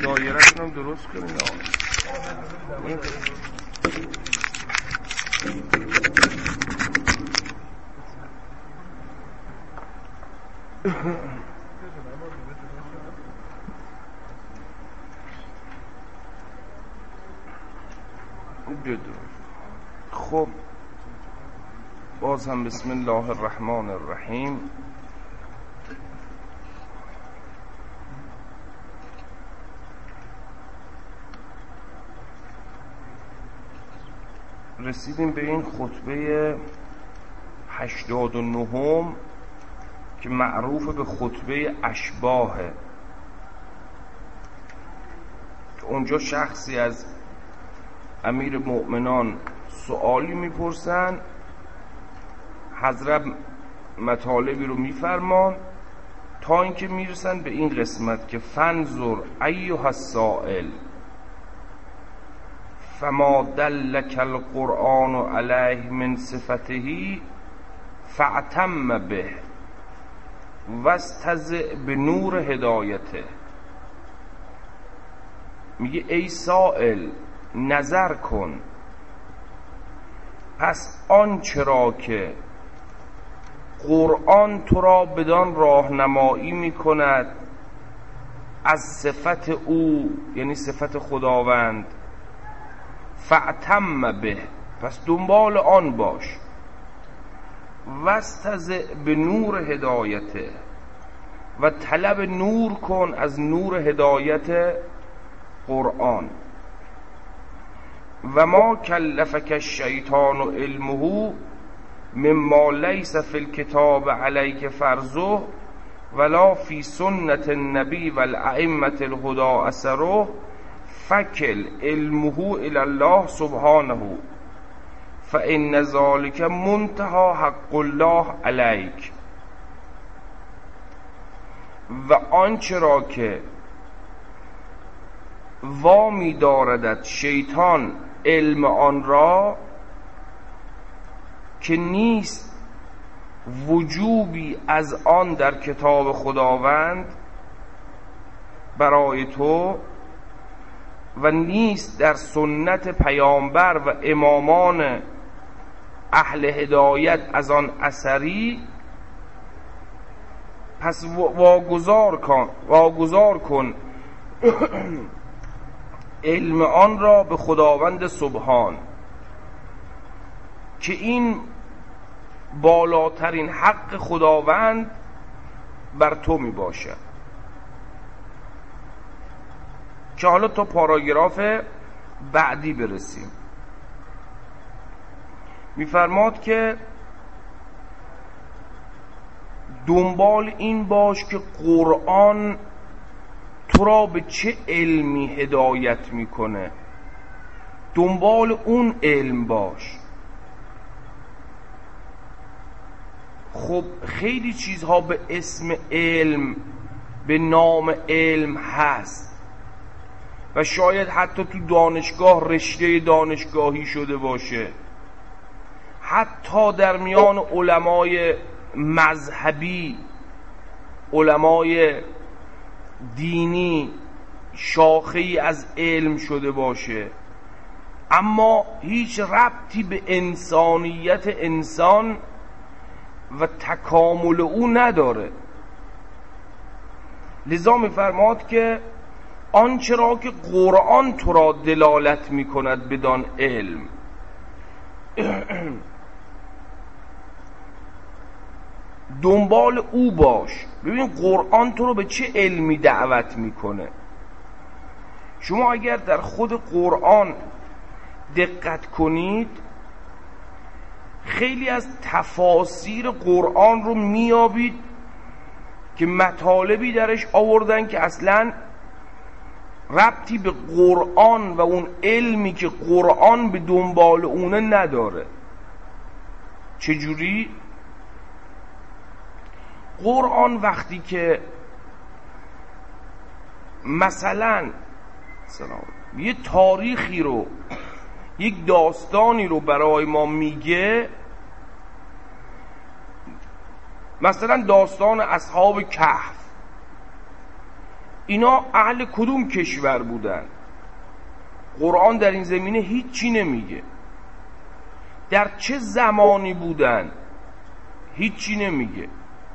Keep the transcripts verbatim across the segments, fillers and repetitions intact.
دایره‌تون هم درست کنید. خب باز هم بسم الله الرحمن الرحیم. رسیدیم به این خطبه هشتاد و نهم که معروف به خطبه اشباهه. اونجا شخصی از امیر مؤمنان سوالی میپرسن، حضرت مطالبی رو میفرمان تا اینکه میرسن به این قسمت که فنظر ایها السائل فما دلک القرآن علیه من صفته فاعتم به واستضع بنور هدایته. میگه ای سائل نظر کن، پس آنچه را که قرآن تو را بدان راهنمایی میکند از صفت او، یعنی صفت خداوند، فاعتم به، پس دنبال آن باش، واستضع به نور هدایته، و طلب نور کن از نور هدایت قرآن. و ما کلفک الشیطان علمه مما لیس فی الکتاب علیک فرضه ولا فی سنت النبی والائمة الهدى اثره فکل علمه الی الله سبحانه فان ذلک منتهى حق الله علیک. و آنچه را که وامی داردد شیطان علم آن را که نیست وجوبی از آن در کتاب خداوند برای تو و نیست در سنت پیامبر و امامان اهل هدایت از آن اثری، پس واگذار کن واگذار کن علم آن را به خداوند سبحان که این بالاترین حق خداوند بر تو می باشد. که حالا تا پاراگراف بعدی برسیم. میفرماد که دنبال این باش که قرآن تو را به چه علمی هدایت میکنه، دنبال اون علم باش. خب خیلی چیزها به اسم علم، به نام علم هست و شاید حتی تو دانشگاه رشته دانشگاهی شده باشه، حتی در میان علمای مذهبی، علمای دینی شاخه‌ای از علم شده باشه، اما هیچ ربطی به انسانیت انسان و تکامل او نداره. لذا می‌فرماد که آنچه را که قرآن تو را دلالت می‌کند بدان علم، دنبال او باش. ببین قرآن تو رو به چه علمی دعوت میکنه. شما اگر در خود قرآن دقت کنید خیلی از تفاسیر قرآن رو میابید که مطالبی درش آوردن که اصلا ربطی به قرآن و اون علمی که قرآن به دنبال اونه نداره. چجوری؟ قرآن وقتی که مثلا یه تاریخی رو، یک داستانی رو برای ما میگه، مثلا داستان اصحاب کهف، اینا اهل کدوم کشور بودن؟ قرآن در این زمینه هیچی نمیگه. در چه زمانی بودن؟ هیچی نمیگه.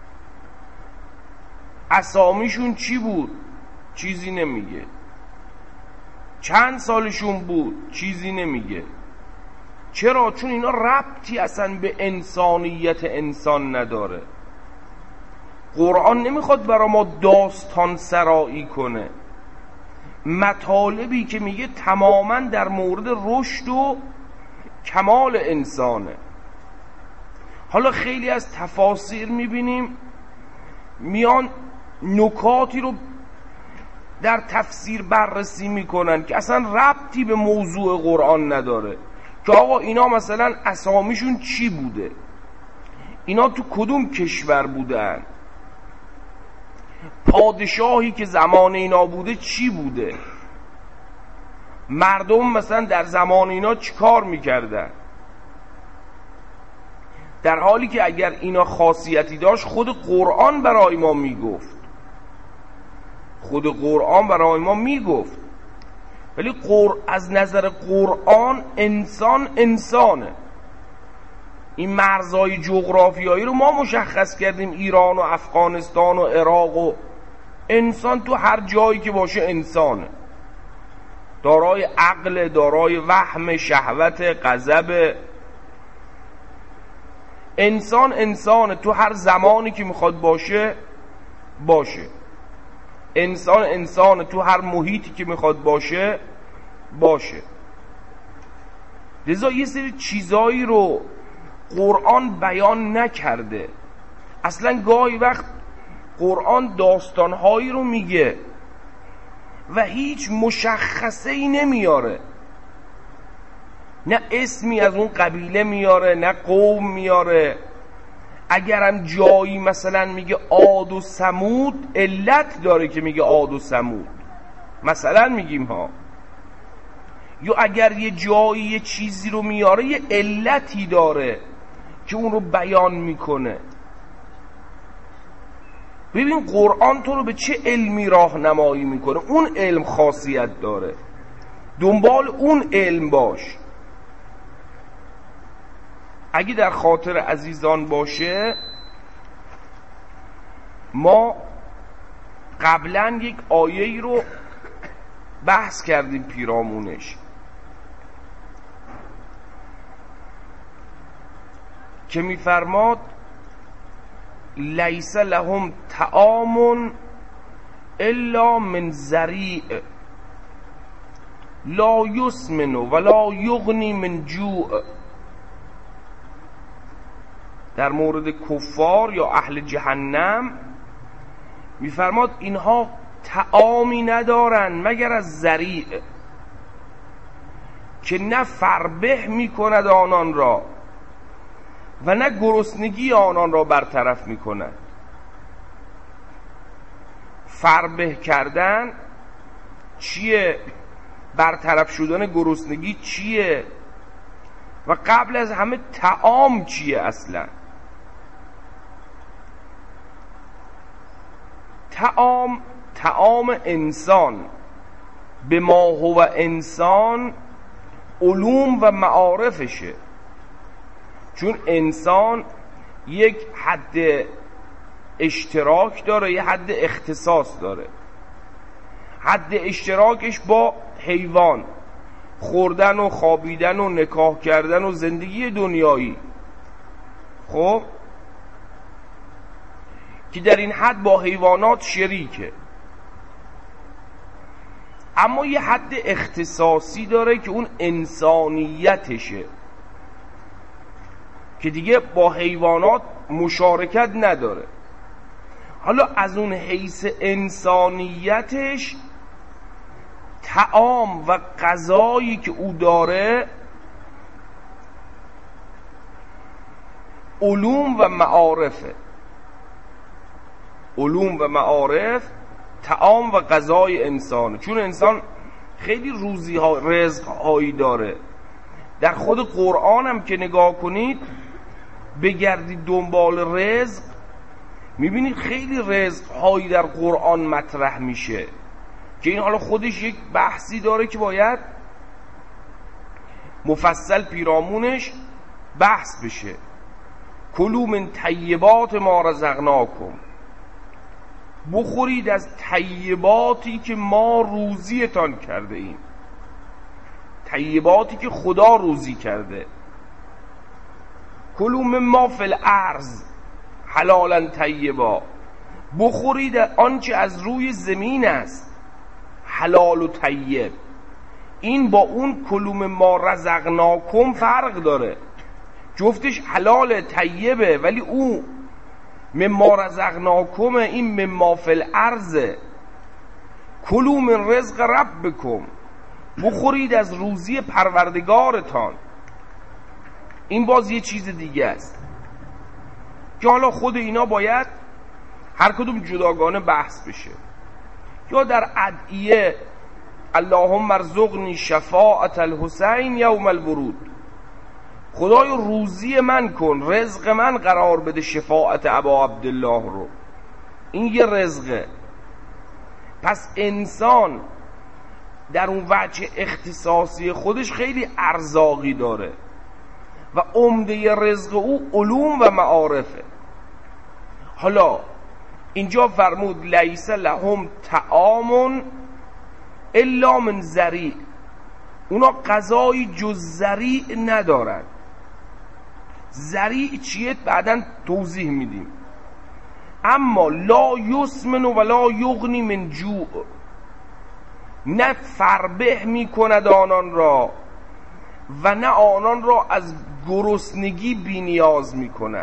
اسامیشون چی بود؟ چیزی نمیگه. چند سالشون بود؟ چیزی نمیگه. چرا؟ چون اینا ربطی اصلا به انسانیت انسان نداره. قرآن نمیخواد برای ما داستان سرایی کنه. مطالبی که میگه تماما در مورد رشد و کمال انسانه. حالا خیلی از تفاسیر میبینیم میان نکاتی رو در تفسیر بررسی میکنن که اصلا ربطی به موضوع قرآن نداره، که آقا اینا مثلا اسامیشون چی بوده، اینا تو کدوم کشور بودن، پادشاهی که زمان اینا بوده چی بوده، مردم مثلا در زمان اینا چی کار میکردن. در حالی که اگر اینا خاصیتی داشت خود قرآن برای ما میگفت، خود قرآن برای ما میگفت. ولی قر... از نظر قرآن انسان انسانه. این مرزهای جغرافیایی رو ما مشخص کردیم، ایران و افغانستان و عراق، و انسان تو هر جایی که باشه انسانه، دارای عقل، دارای وهم، شهوت، غضب. انسان انسانه، تو هر زمانی که میخواد باشه باشه. انسان انسانه، تو هر محیطی که میخواد باشه باشه. لذا یه سری چیزایی رو قرآن بیان نکرده. اصلا گاهی وقت قرآن داستانهایی رو میگه و هیچ مشخصه ای نمیاره، نه اسمی از اون قبیله میاره، نه قوم میاره. اگرم جایی مثلا میگه عاد و ثمود، علت داره که میگه عاد و ثمود مثلا میگیم ها. یا اگر یه جایی یه چیزی رو میاره یه علتی داره که اون رو بیان میکنه. ببین قرآن تو رو به چه علمی راهنمایی میکنه، اون علم خاصیت داره، دنبال اون علم باش. اگه در خاطر عزیزان باشه، ما قبلا یک آیه‌ای رو بحث کردیم پیرامونش که میفرماد لیس لهم طعام الا من ضریع لا یسمن ولا یغنی من جوع. در مورد کفار یا اهل جهنم میفرماد اینها طعامی ندارن مگر از ضریع، که نه فربه میکند آنان را و نه گرسنگی آنان را برطرف میکند. فربه کردن چیه؟ برطرف شدن گرسنگی چیه؟ و قبل از همه طعام چیه اصلا؟ طعام طعام انسان به ما هو انسان علوم و معارفشه. چون انسان یک حد اشتراک داره، یک حد اختصاص داره. حد اشتراکش با حیوان، خوردن و خوابیدن و نکاح کردن و زندگی دنیایی، خب که در این حد با حیوانات شریکه. اما یه حد اختصاصی داره که اون انسانیتشه، که دیگه با حیوانات مشارکت نداره. حالا از اون حیث انسانیتش طعام و غذایی که او داره علوم و معارفه. علوم و معارف طعام و غذای انسانه. چون انسان خیلی روزی ها رزق هایی داره. در خود قرآن هم که نگاه کنید، بگردید دنبال رزق، میبینید خیلی رزق هایی در قرآن مطرح میشه. که این حالا خودش یک بحثی داره که باید مفصل پیرامونش بحث بشه. کلوا من طیبات ما رزقناکم، بخورید از طیباتی که ما روزیتان کرده ایم، طیباتی که خدا روزی کرده. کلوا مما فی الارض حلالا طیبا، بخورید آنچه از روی زمین است حلال و طیب. این با اون کلوا مما رزقناکم فرق داره، جفتش حلال طیبه، ولی او مما رزقناکم این مما فی الارض. کلوا من رزق ربکم، بخورید از روزی پروردگارتان. این باز یه چیز دیگه است که حالا خود اینا باید هر کدوم جداگانه بحث بشه. یا در ادعیه اللهم ارزقنی شفاعت الحسین یوم الورود، خدای روزی من کن، رزق من قرار بده شفاعت ابا عبدالله رو. این یه رزقه. پس انسان در اون وجه اختصاصی خودش خیلی ارزاقی داره و عمده رزق او علوم و معارفه. حالا اینجا فرمود لیس لهم طعام الا من ضریع، اونا غذایی جز ضریع ندارن. ضریع چیه بعداً توضیح میدیم. اما لا یسمن ولا یغنی من جوع، نه فربه میکند آنان را و نه آنان را از گرسنگی بی نیاز میکند.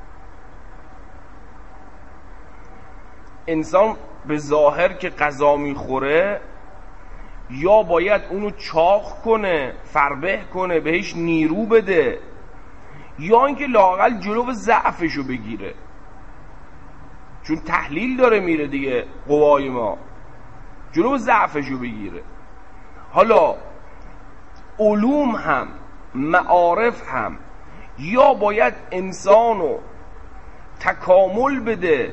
انسان به ظاهر که غذا میخوره یا باید اونو چاق کنه، فربه کنه، بهش نیرو بده، یا اینکه لااقل جلو ضعفشو بگیره، چون تحلیل داره میره دیگه، قوای ما جلو ضعفشو بگیره. حالا علوم هم معارف هم یا باید انسانو تکامل بده،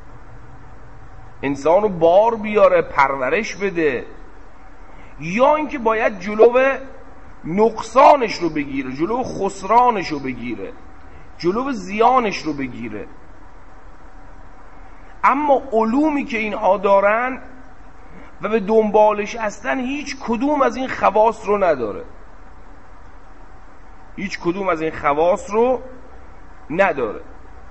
انسانو بار بیاره، پرورش بده، یا اینکه باید جلو نقصانش رو بگیره، جلو خسرانش رو بگیره، جلو زیانش رو بگیره. اما علومی که اینها دارن و به دنبالش هستن هیچ کدوم از این خواص رو نداره، هیچ کدوم از این خواص رو نداره.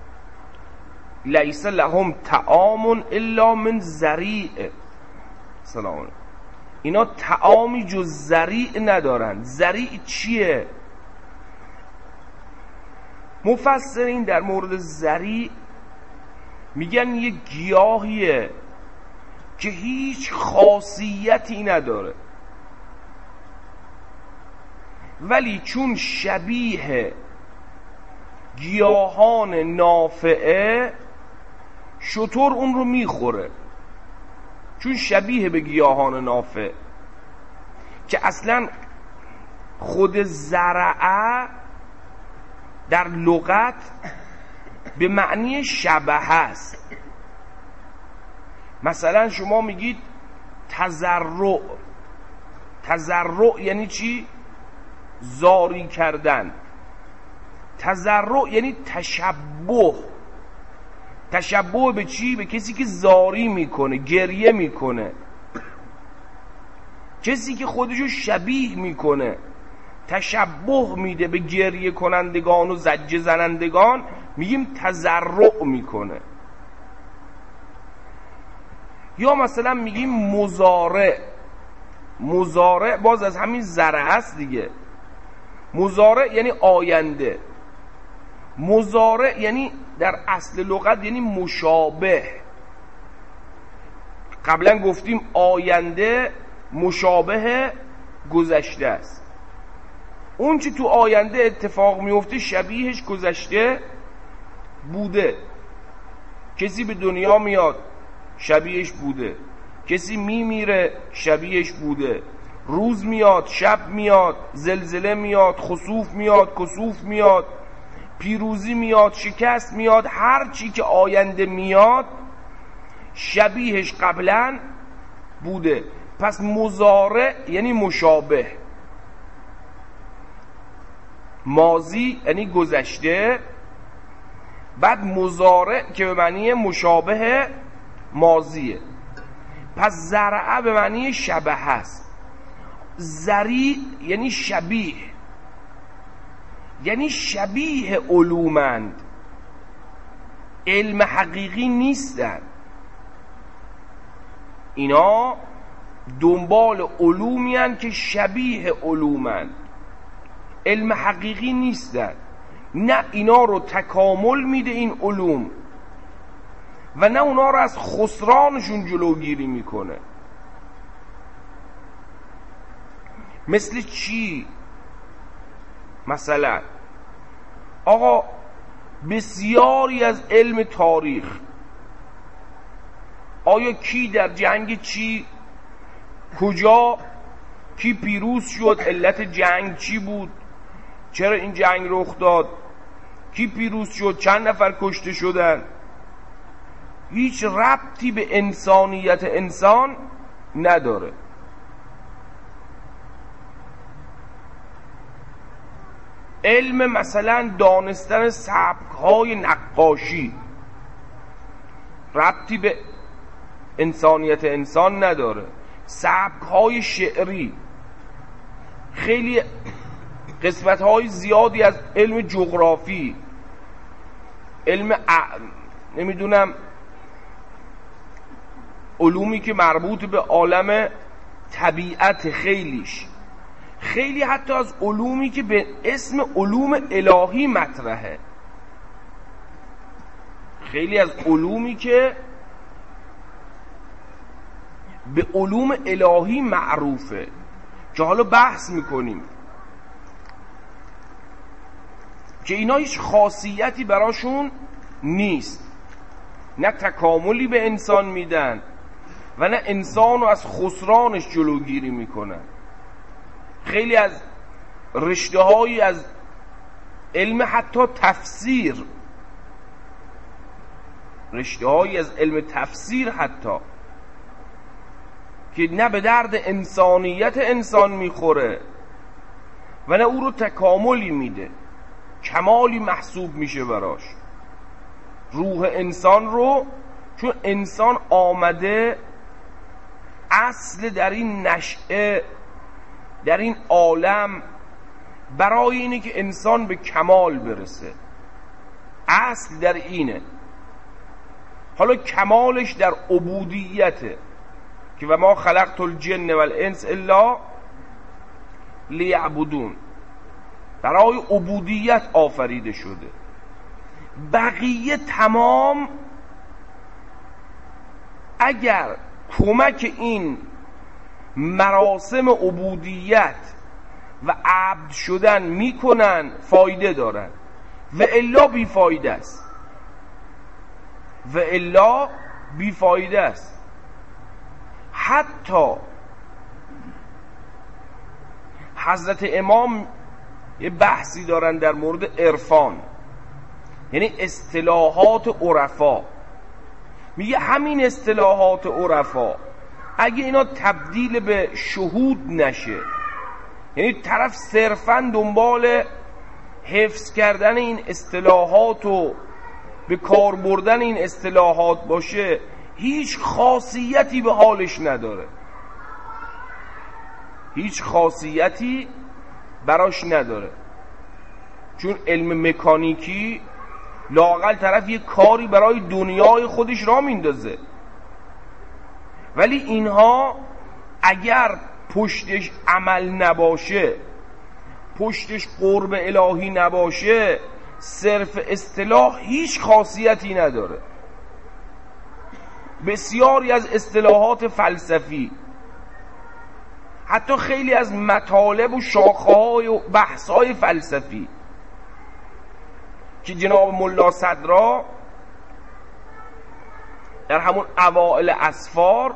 لیس لهم طعام الا من ضریع. سلام علیکم. اینا طعامی جز ضریع ندارن. ضریع چیه؟ مفسرین در مورد ضریع میگن یه گیاهیه که هیچ خاصیتی نداره، ولی چون شبیه گیاهان نافعه شتر اون رو میخوره، چون شبیه به گیاهان نافع، که اصلا خود زرعه در لغت به معنی شبه است. مثلا شما میگید تزرع، تزرع یعنی چی؟ زاری کردن. تزرع یعنی تشبه. تشبه به چی؟ به کسی که زاری میکنه، گریه میکنه، کسی که خودشو شبیه میکنه، تشبه میده به گریه کنندگان و زجه زنندگان، میگیم تزرع میکنه. یا مثلا میگیم مزارع. مزارع باز از همین زرع هست دیگه. مزارع یعنی آینده. مزارع یعنی در اصل لغت یعنی مشابه. قبلا گفتیم آینده مشابه گذشته است. اون چی تو آینده اتفاق میفته شبیهش گذشته بوده. کسی به دنیا میاد شبیهش بوده، کسی میمیره شبیهش بوده، روز میاد، شب میاد، زلزله میاد، خسوف میاد، کسوف میاد، پیروزی میاد، شکست میاد. هر چی که آینده میاد شبیهش قبلا بوده. پس مضارع یعنی مشابه، ماضی یعنی گذشته، بعد مضارع که به معنی مشابه ماضیه. پس زرعه به معنی شبه هست. زریع یعنی شبیه، یعنی شبیه علومند، علم حقیقی نیستن. اینا دنبال علومی هستند که شبیه علومند، علم حقیقی نیستن. نه اینا رو تکامل میده این علوم و نه اونا رو از خسرانشون جلوگیری میکنه. مثل چی؟ مثلا آقا بسیاری از علم تاریخ، آیا کی در جنگ چی، کجا، کی پیروز شد، علت جنگ چی بود، چرا این جنگ رخ داد، کی پیروز شد، چند نفر کشته شدن، هیچ ربطی به انسانیت انسان نداره. علم مثلا دانستن سبک‌های نقاشی ربطی به انسانیت انسان نداره. سبک‌های شعری، خیلی قسمت‌های زیادی از علم جغرافی، علم ا... نمیدونم علومی که مربوط به عالم طبیعت، خیلیش خیلی حتی از علومی که به اسم علوم الهی مطرحه، خیلی از علومی که به علوم الهی معروفه که حالا بحث میکنیم که اینا هیچ خاصیتی براشون نیست، نه تکاملی به انسان میدن و نه انسان رو از خسرانش جلوگیری میکنن. خیلی از رشته هایی از علم حتی تفسیر، رشته هایی از علم تفسیر حتی که نه به درد انسانیت انسان میخوره و نه او رو تکاملی میده، کمالی محسوب میشه براش. روح انسان رو، چون انسان آمده اصل در این نشأه، در این عالم، برای اینه که انسان به کمال برسه، اصل در اینه. حالا کمالش در عبودیته که و ما خلقت الجن والانس الا لیعبدون، برای عبودیت آفریده شده. بقیه تمام اگر کمک این مراسم عبودیت و عبد شدن میکنن فایده دارن و الا بی فایده است، و الا بی فایده است. حتی حضرت امام یه بحثی دارن در مورد عرفان، یعنی اصطلاحات عرفا. میگه همین اصطلاحات عرفا اگه اینا تبدیل به شهود نشه، یعنی طرف صرفاً دنبال حفظ کردن این اصطلاحات و به کار بردن این اصطلاحات باشه، هیچ خاصیتی به حالش نداره، هیچ خاصیتی براش نداره. چون علم مکانیکی لااقل طرف یه کاری برای دنیای خودش را میندازه، ولی اینها اگر پشتش عمل نباشه، پشتش قرب الهی نباشه، صرف اصطلاح هیچ خاصیتی نداره. بسیاری از اصطلاحات فلسفی، حتی خیلی از مطالب و شاخه‌های و بحث‌های فلسفی که جناب ملا صدرا در همون اوائل اسفار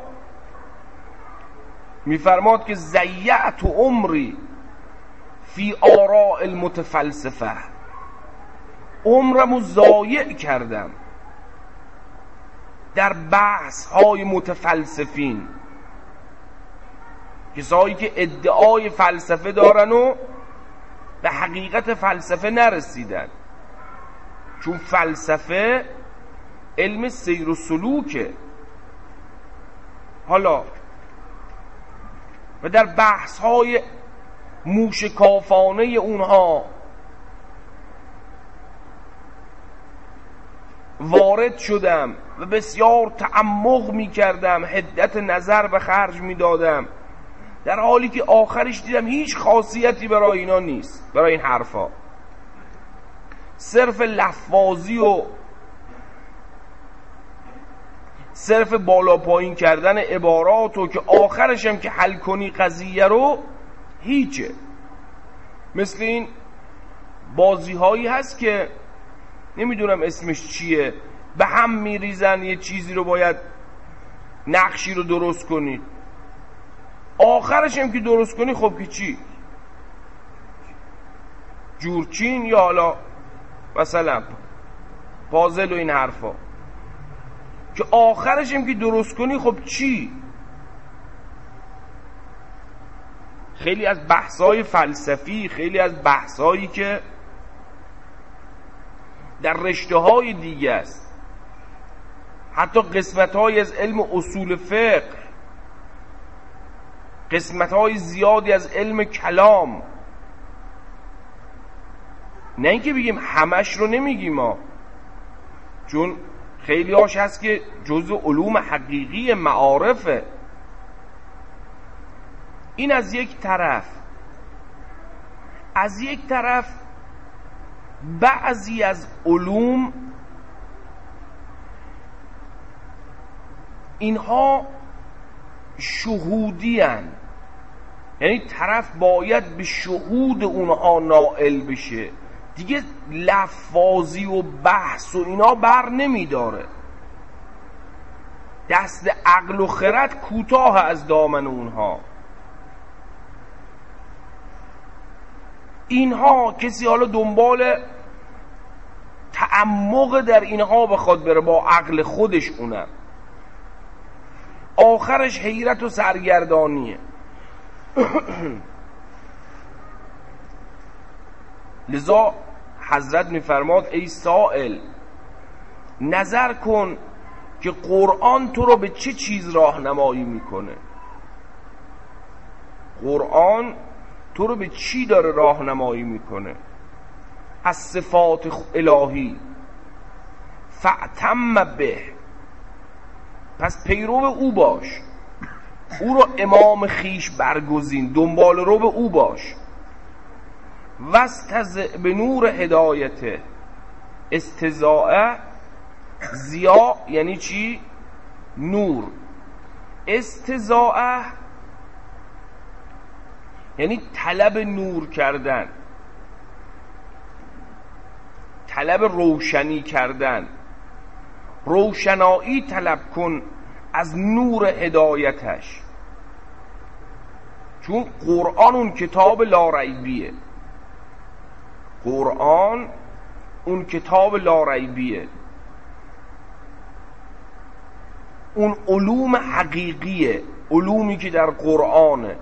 میفرماد که ضیعت عمری فی آراء المتفلسفه، عمرمو ضایع کردم در بحث های متفلسفین. کسایی که ادعای فلسفه دارن و به حقیقت فلسفه نرسیدن، چون فلسفه علم سیر و سلوکه. حالا و در بحث های موشکافانه اونها وارد شدم و بسیار تعمق می کردم، حدت نظر به خرج می دادم، در حالی که آخرش دیدم هیچ خاصیتی برای اینا نیست، برای این حرفا صرف لفاظی و صرف بالا پایین کردن عبارات و که آخرش هم که حل کنی قضیه رو هیچه. مثل این بازی هایی هست که نمیدونم اسمش چیه، به هم میریزن، یه چیزی رو باید نقشی رو درست کنید، آخرش هم که درست کنی خب که چی، جورچین یا حالا مثلا پازل و این حرفا، که آخرش هم که درست کنی خب چی. خیلی از بحث‌های فلسفی، خیلی از بحث‌هایی که در رشته‌های دیگه است، حتی قسمت‌های از علم اصول فقه، قسمت‌های زیادی از علم کلام، نه اینکه بگیم همش رو نمیگیم ما، چون خیلی هاش هست که جزء علوم حقیقی معارفه. این از یک طرف. از یک طرف بعضی از علوم اینها شهودی هن، یعنی طرف باید به شهود اونها نائل بشه، دیگه لفاظی و بحث و اینا بر نمیداره، دست عقل و خرد کوتاه از دامن اونها. اینها کسی حالا دنبال تعمق در اینها بخواد بره با عقل خودش، اونم آخرش حیرت و سرگردانیه. لذا حضرت میفرماد ای سائل، نظر کن که قرآن تو رو به چه چیز راهنمایی میکنه. قرآن تو رو به چی داره راهنمایی میکنه؟ از صفات الهی. فاعتم به، پس پیرو او باش، او رو امام خیش برگزین، دنبال رو به او باش. واستضع به نور هدایته. استضاء ضیا یعنی چی؟ نور. استضاء یعنی طلب نور کردن، طلب روشنی کردن. روشنایی طلب کن از نور هدایتش، چون قرآن اون کتاب لاریبیه. قرآن اون کتاب لاریبیه، اون علوم حقیقیه، علومی که در قرآنه،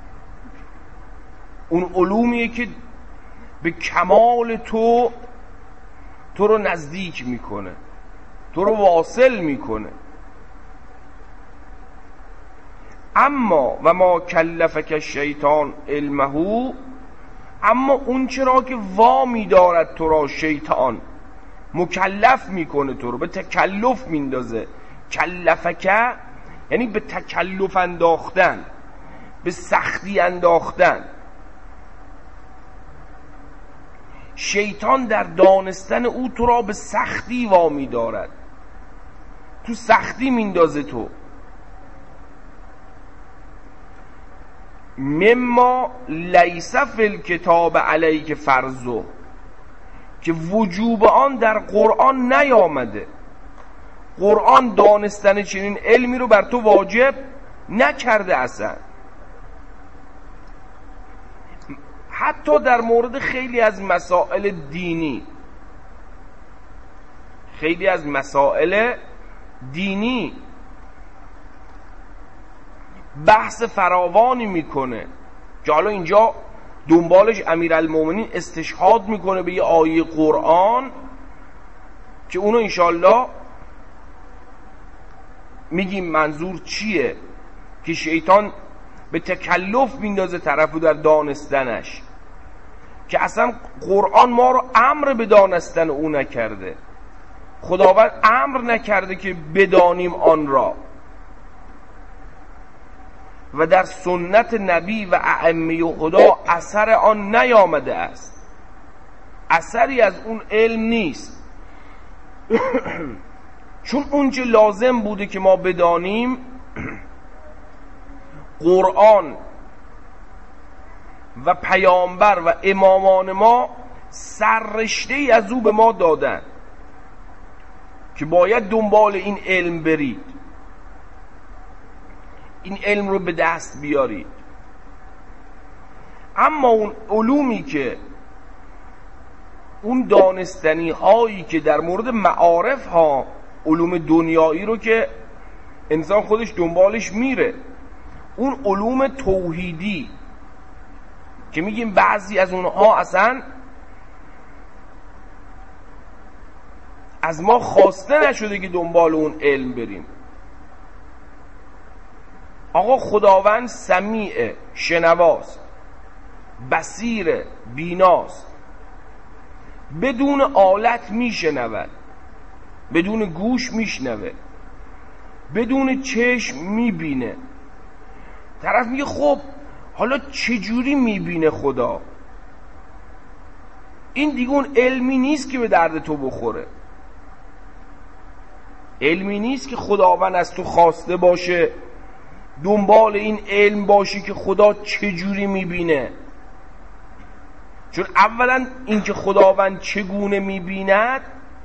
اون علومیه که به کمال تو تو رو نزدیک میکنه، تو رو واصل میکنه. اما و ما کلفک الشیطان علمه، اما اون چرا که وامی دارد تو را شیطان، مکلف میکنه تو رو، به تکلف میندازه. کلفک یعنی به تکلف انداختن، به سختی انداختن. شیطان در دانستن او تو را به سختی وامی دارد، تو سختی میندازه تو. مما لیس فی الکتاب علیک فرضه، که وجوب آن در قرآن نیامده. قرآن دانستن چنین علمی رو بر تو واجب نکرده اصلا. حتی در مورد خیلی از مسائل دینی، خیلی از مسائل دینی بحث فراوانی میکنه که حالا اینجا دنبالش امیرالمومنین استشهاد میکنه به یه آیه قرآن که اونو انشالله میگیم منظور چیه، که شیطان به تکلف میندازه طرفو در دانستنش، که اصلا قرآن ما رو امر به دانستن او نکرده، خداوند امر نکرده که بدانیم آن را، و در سنت نبی و ائمه خدا اثر آن نیامده است، اثری از اون علم نیست. چون اونچه لازم بوده که ما بدانیم قرآن و پیامبر و امامان ما سررشته ای از او به ما دادن که باید دنبال این علم برید، این علم رو به دست بیارید. اما اون علومی که اون دانستنی هایی که در مورد معارف ها، علوم دنیایی رو که انسان خودش دنبالش میره، اون علوم توحیدی که میگیم بعضی از اونها اصلا از ما خواسته نشده که دنبال اون علم بریم. آقا خداوند سمیع شنواست، بصیر بیناست، بدون آلت میشنود، بدون گوش میشنوه، بدون چشم میبینه. طرف میگه خب حالا چجوری میبینه خدا؟ این دیگه اون علمی نیست که به درد تو بخوره، علمی نیست که خداوند از تو خواسته باشه دنبال این علم باشی که خدا چجوری میبینه. چون اولا این که خداوند چگونه میبیند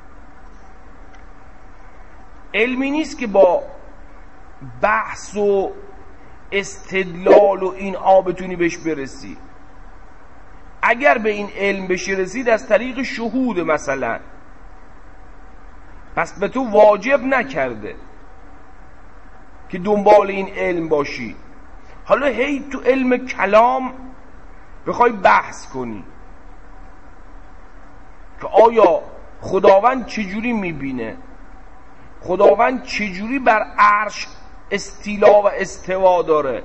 علمی نیست که با بحث و استدلال و این ها بتونی بهش برسی. اگر به این علم بشه رسید از طریق شهود مثلا، پس به تو واجب نکرده که دنبال این علم باشی. حالا هی تو علم کلام بخوای بحث کنی که آیا خداوند چجوری میبینه، خداوند چجوری بر عرش استیلا و استوا داره،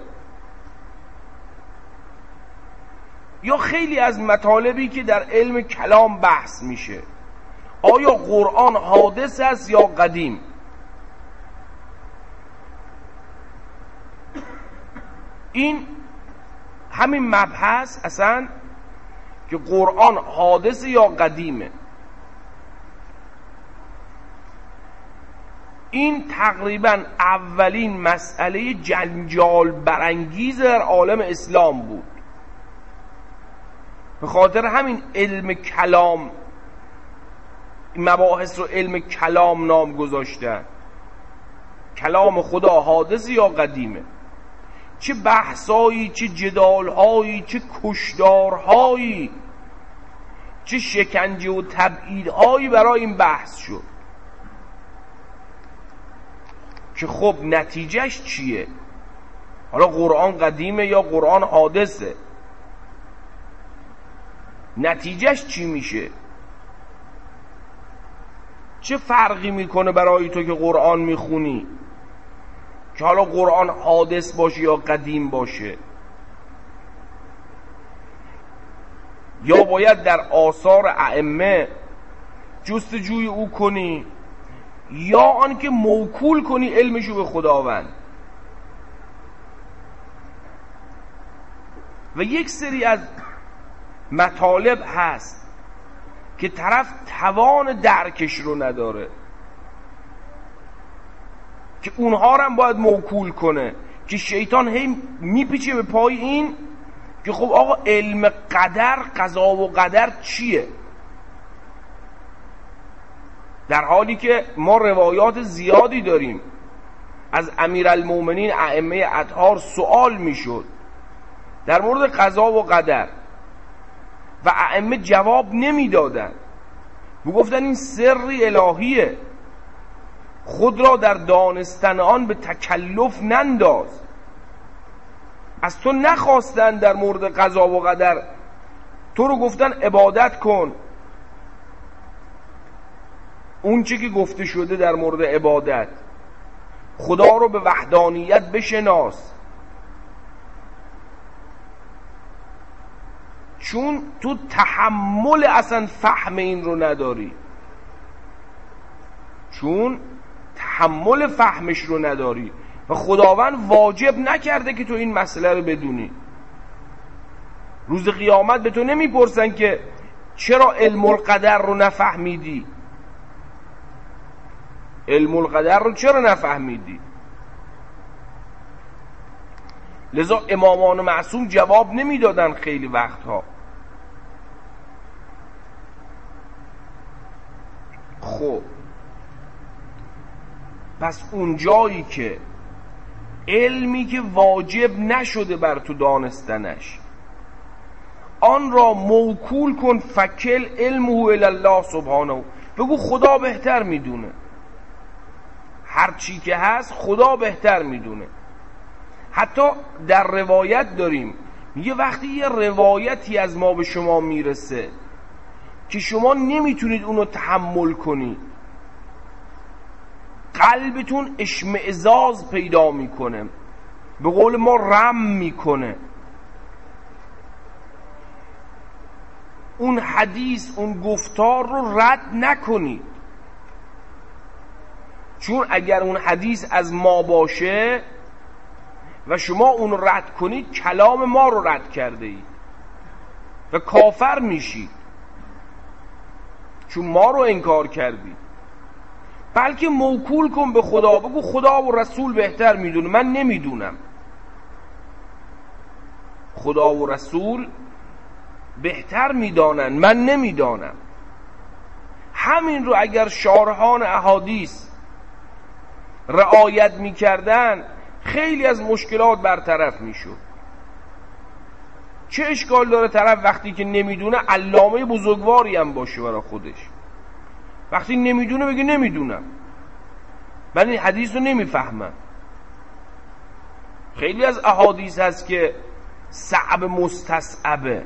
یا خیلی از مطالبی که در علم کلام بحث میشه، آیا قرآن حادث است یا قدیم؟ این همین مبحث اصلا که قرآن حادث یا قدیمه، این تقریبا اولین مسئله جنجال برانگیز در عالم اسلام بود. به خاطر همین علم کلام، مباحث رو علم کلام نام گذاشتن. کلام خدا حادث یا قدیمه؟ چه بحثایی، چه جدالهایی، چه کشدارهایی، چه شکنجه و تبعیدهایی برای این بحث شد که خب نتیجهش چیه؟ حالا قرآن قدیمه یا قرآن حادثه؟ نتیجهش چی میشه؟ چه فرقی میکنه برای تو که قرآن میخونی که حالا قرآن حادث باشه یا قدیم باشه؟ یا باید در آثار ائمه جستجوی او کنی، یا آنکه موکول کنی علمشو به خداوند. و یک سری از مطالب هست که طرف توان درکش رو نداره که اونها رو هم باید موکول کنه، که شیطان هی میپیچه به پای این که خب آقا علم قدر، قضا و قدر چیه؟ در حالی که ما روایات زیادی داریم از امیرالمومنین ائمه اطهار سوال میشد در مورد قضا و قدر و ائمه جواب نمیدادن، میگفتن این سری الهیه، خود را در دانستن آن به تکلف ننداز. از تو نخواستن در مورد قضا و قدر، تو رو گفتن عبادت کن، اون چی که گفته شده در مورد عبادت، خدا رو به وحدانیت بشناس. چون تو تحمل اصلا فهم این رو نداری، چون تحمل فهمش رو نداری و خداوند واجب نکرده که تو این مسئله رو بدونی. روز قیامت به تو نمیپرسن که چرا علم القدر رو نفهمیدی، علم القدر رو چرا نفهمیدی. لذا امامان معصوم جواب نمیدادن خیلی وقتها. خب پس اون جایی که علمی که واجب نشده بر تو دانستنش، آن را موکول کن، فکل علمه الی الله سبحانه، بگو خدا بهتر میدونه، هر چی که هست خدا بهتر میدونه. حتی در روایت داریم میگه وقتی یه روایتی از ما به شما میرسه که شما نمیتونید اونو تحمل کنید، قلبتون اشمئزاز پیدا میکنه، به قول ما رم میکنه، اون حدیث اون گفتار رو رد نکنید. چون اگر اون حدیث از ما باشه و شما اون رد کنید، کلام ما رو رد کرده اید و کافر میشید، چون ما رو انکار کردید. بلکه موکول کن به خدا، بگو خدا و رسول بهتر میدونه، من نمیدونم. خدا و رسول بهتر میدانن، من نمیدانم. همین رو اگر شارحان احادیث رعایت میکردن، خیلی از مشکلات برطرف میشد. چه اشکال داره طرف وقتی که نمیدونه علامه بزرگواری هم باشه برای خودش، وقتی نمیدونه بگه نمیدونم، من این حدیث رو نمیفهمم. خیلی از احادیث هست که صعب مستصعبه،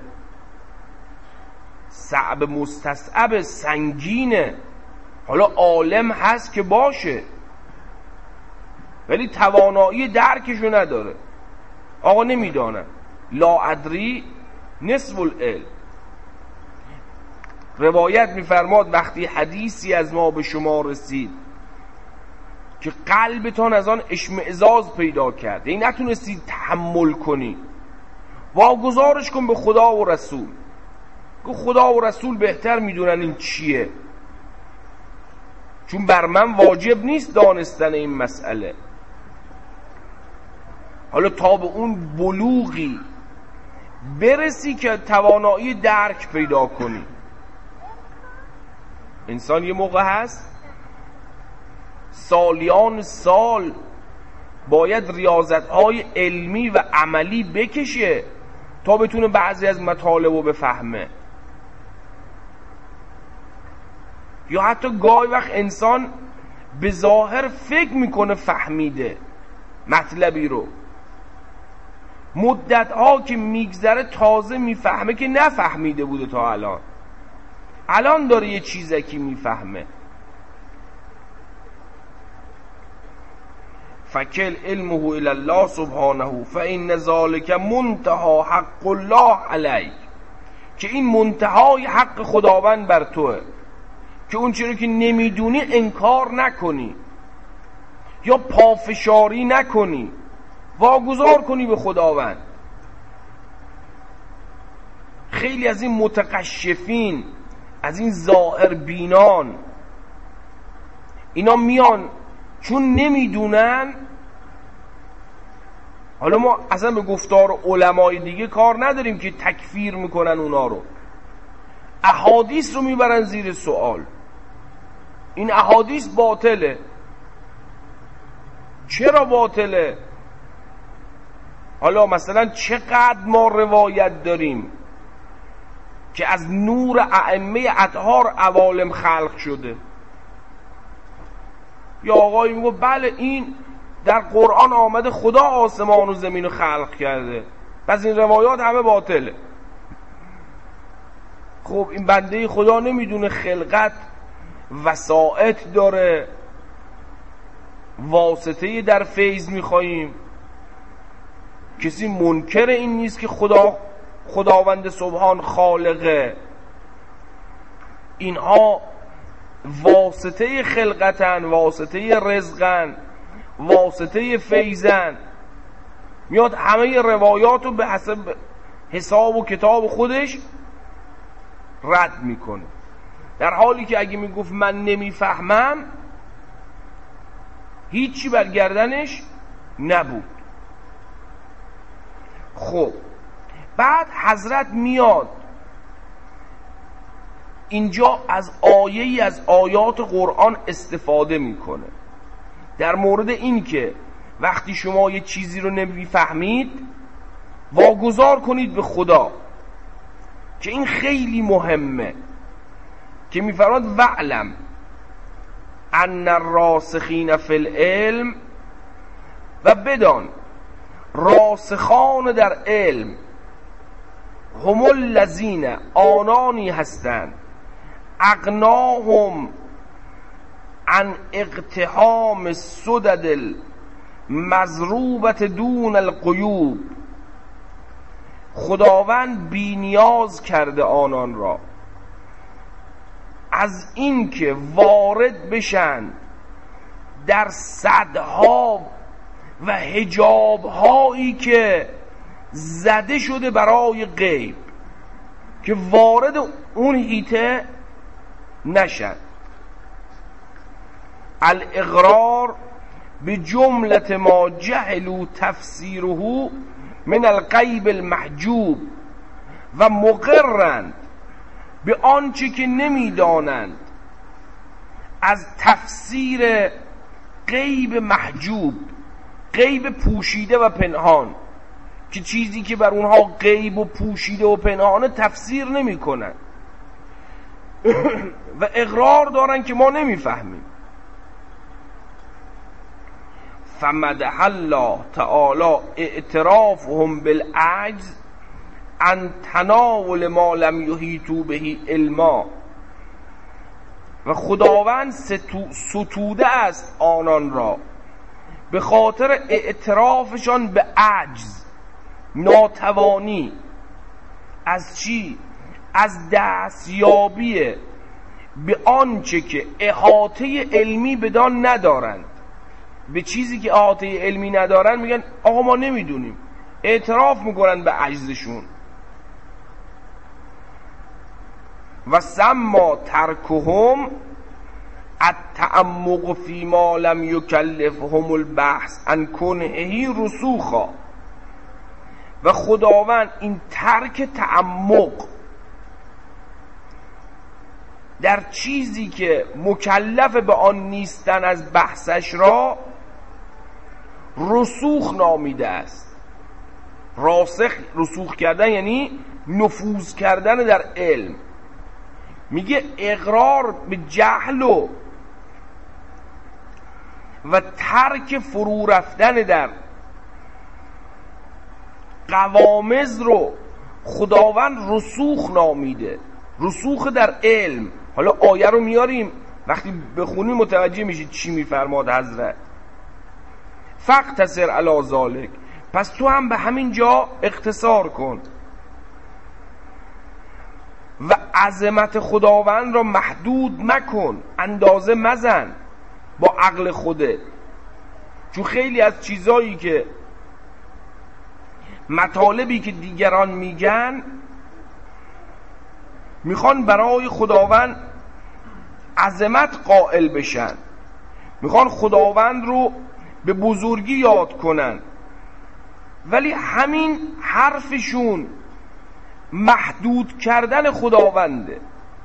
صعب مستصعب سنگینه، حالا عالم هست که باشه ولی توانایی درکشو نداره. آقا نمیدانم، لا ادری نصف العلم. روایت میفرماد وقتی حدیثی از ما به شما رسید که قلبتان از آن اشمئزاز پیدا کرد، این نتونستید تحمل کنی، واگذارش کن به خدا و رسول، که خدا و رسول بهتر میدونن این چیه، چون بر من واجب نیست دانستن این مسئله. حالا تا به اون بلوغی برسی که توانایی درک پیدا کنی. انسان یه موقع هست سالیان سال باید ریاضت‌های علمی و عملی بکشه تا بتونه بعضی از مطالب رو بفهمه. یا حتی گاهی وقت انسان به ظاهر فکر میکنه فهمیده مطلبی رو، مدت‌ها که میگذره تازه میفهمه که نفهمیده بوده تا الان، الان داره یه چیزکی میفهمه. فکل علمه الی الله سبحانه فإن ذلک منتهى حق الله علیک، که این منتهای حق خداوند بر توه، که اون چیزی که نمیدونی انکار نکنی یا پافشاری نکنی، واگذار کنی به خداوند. خیلی از این متقشفین، از این ظاهر بینان، اینا میان چون نمیدونن. حالا ما اصلا به گفتار علمای دیگه کار نداریم که تکفیر میکنن اونا رو، احادیث رو میبرن زیر سوال، این احادیث باطله. چرا باطله؟ حالا مثلا چقدر ما روایت داریم که از نور ائمه اطهار عوالم خلق شده. یا آقایی میگه بله این در قرآن آمده خدا آسمان و زمین رو خلق کرده، پس این روایات همه باطله. خب این بنده خدا نمیدونه خلقت وسائط داره، واسطه در فیض میخواییم. کسی منکر این نیست که خدا خداوند سبحان خالقه. اینها واسطه خلقتن، واسطه رزقن، واسطه فیضن. میاد همه روایات رو به حسب حساب و کتاب خودش رد میکنه، در حالی که اگه میگفت من نمیفهمم هیچی بر گردنش نبود. خب بعد حضرت میاد اینجا از آیه‌ای از آیات قرآن استفاده میکنه در مورد این که وقتی شما یه چیزی رو نمیفهمید واگذار کنید به خدا، که این خیلی مهمه، که میفرماد وعلم ان الراسخین فی العلم، و بدان راسخان در علم هم الذین آنانی هستند اغناهم عن اقتحام السدد المضروبة دون القیوب. خداوند بی نیاز کرده آنان را از اینکه وارد بشن در سدها و حجابهایی که زده شده برای غیب، که وارد اون حیطه نشن. الاغرار به جملت ما جهلوا تفسیره من الغیب المحجوب، و مقرند به آنچه که نمیدانند از تفسیر غیب محجوب، غیب پوشیده و پنهان، که چیزی که بر اونها غیب و پوشیده و پنهانه تفسیر نمی کنن و اقرار دارن که ما نمیفهمیم. فمدح الله تعالی اعترافهم بالعجز عن تناول ما لم یحیطوا به علما، و خداوند ستوده است آنان را به خاطر اعترافشان به عجز، ناتوانی. از چی؟ از دستیابی به آنچه که احاطه علمی بدان ندارند. به چیزی که احاطه علمی ندارن میگن آقا ما نمیدونیم، اعتراف میکنن به عجزشون. و سما ترکهم التعمق فی ما لم یکلفهم البحث عن کنهی رسوخا، و خداوند این ترک تعمق در چیزی که مکلف به آن نیستن از بحثش را رسوخ نامیده است. راسخ، رسوخ کردن یعنی نفوذ کردن در علم. میگه اقرار به جهل و و ترک فرو رفتن در قوامز رو خداوند رسوخ نامیده، رسوخ در علم. حالا آیه رو میاریم وقتی بخونیم متوجه میشید چی میفرماد حضرت. فاقتصر علی ذالک، پس تو هم به همین جا اقتصار کن و عظمت خداوند را محدود مکن، اندازه مزن با عقل خودت. چون خیلی از چیزایی که مطالبی که دیگران میگن میخوان برای خداوند عظمت قائل بشن، میخوان خداوند رو به بزرگی یاد کنن، ولی همین حرفشون محدود کردن خداونده.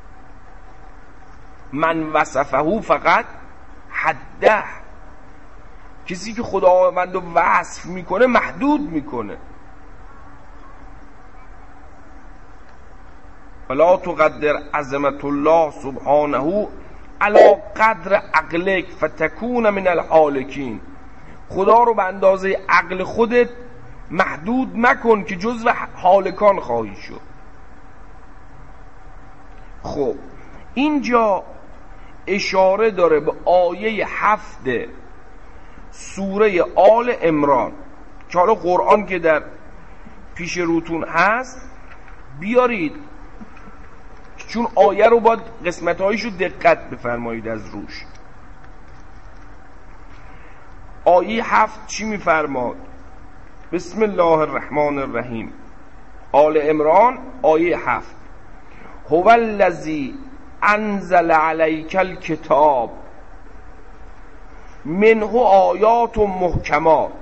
من وصفه فقط حده، کسی که خداوند رو وصف میکنه محدود میکنه. فلا تقدر عظمت الله سبحانه علی قدر عقلک فتکون من الحالکین. خدا رو به اندازه عقل خودت محدود مکن که جزو هالکان خواهی شد. خب اینجا اشاره داره به آیه هفت سوره آل عمران که حالا قرآن که در پیش روتون هست بیارید، چون آیه رو باید قسمت‌هایش رو دقت بفرمایید از روش. آیه هفت چی میفرماد؟ بسم الله الرحمن الرحیم. آل عمران آیه هفت. هو الذی انزل علیک الکتاب منه آیات محکمات.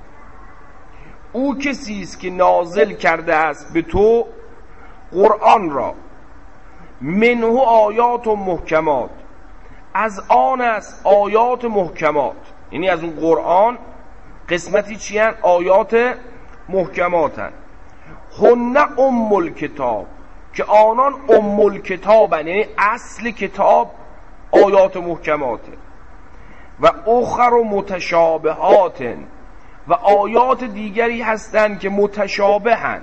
او کسی است که نازل کرده است به تو قرآن را. منه آیات محکمات، از آن است آیات محکمات، یعنی از اون قرآن قسمتی چی هن؟ آیات محکمات هن. هن ام الکتاب، که آنان ام الکتاب هن، یعنی اصل کتاب آیات محکماته. و اخر و متشابهات، و آیات دیگری هستند که متشابه هن.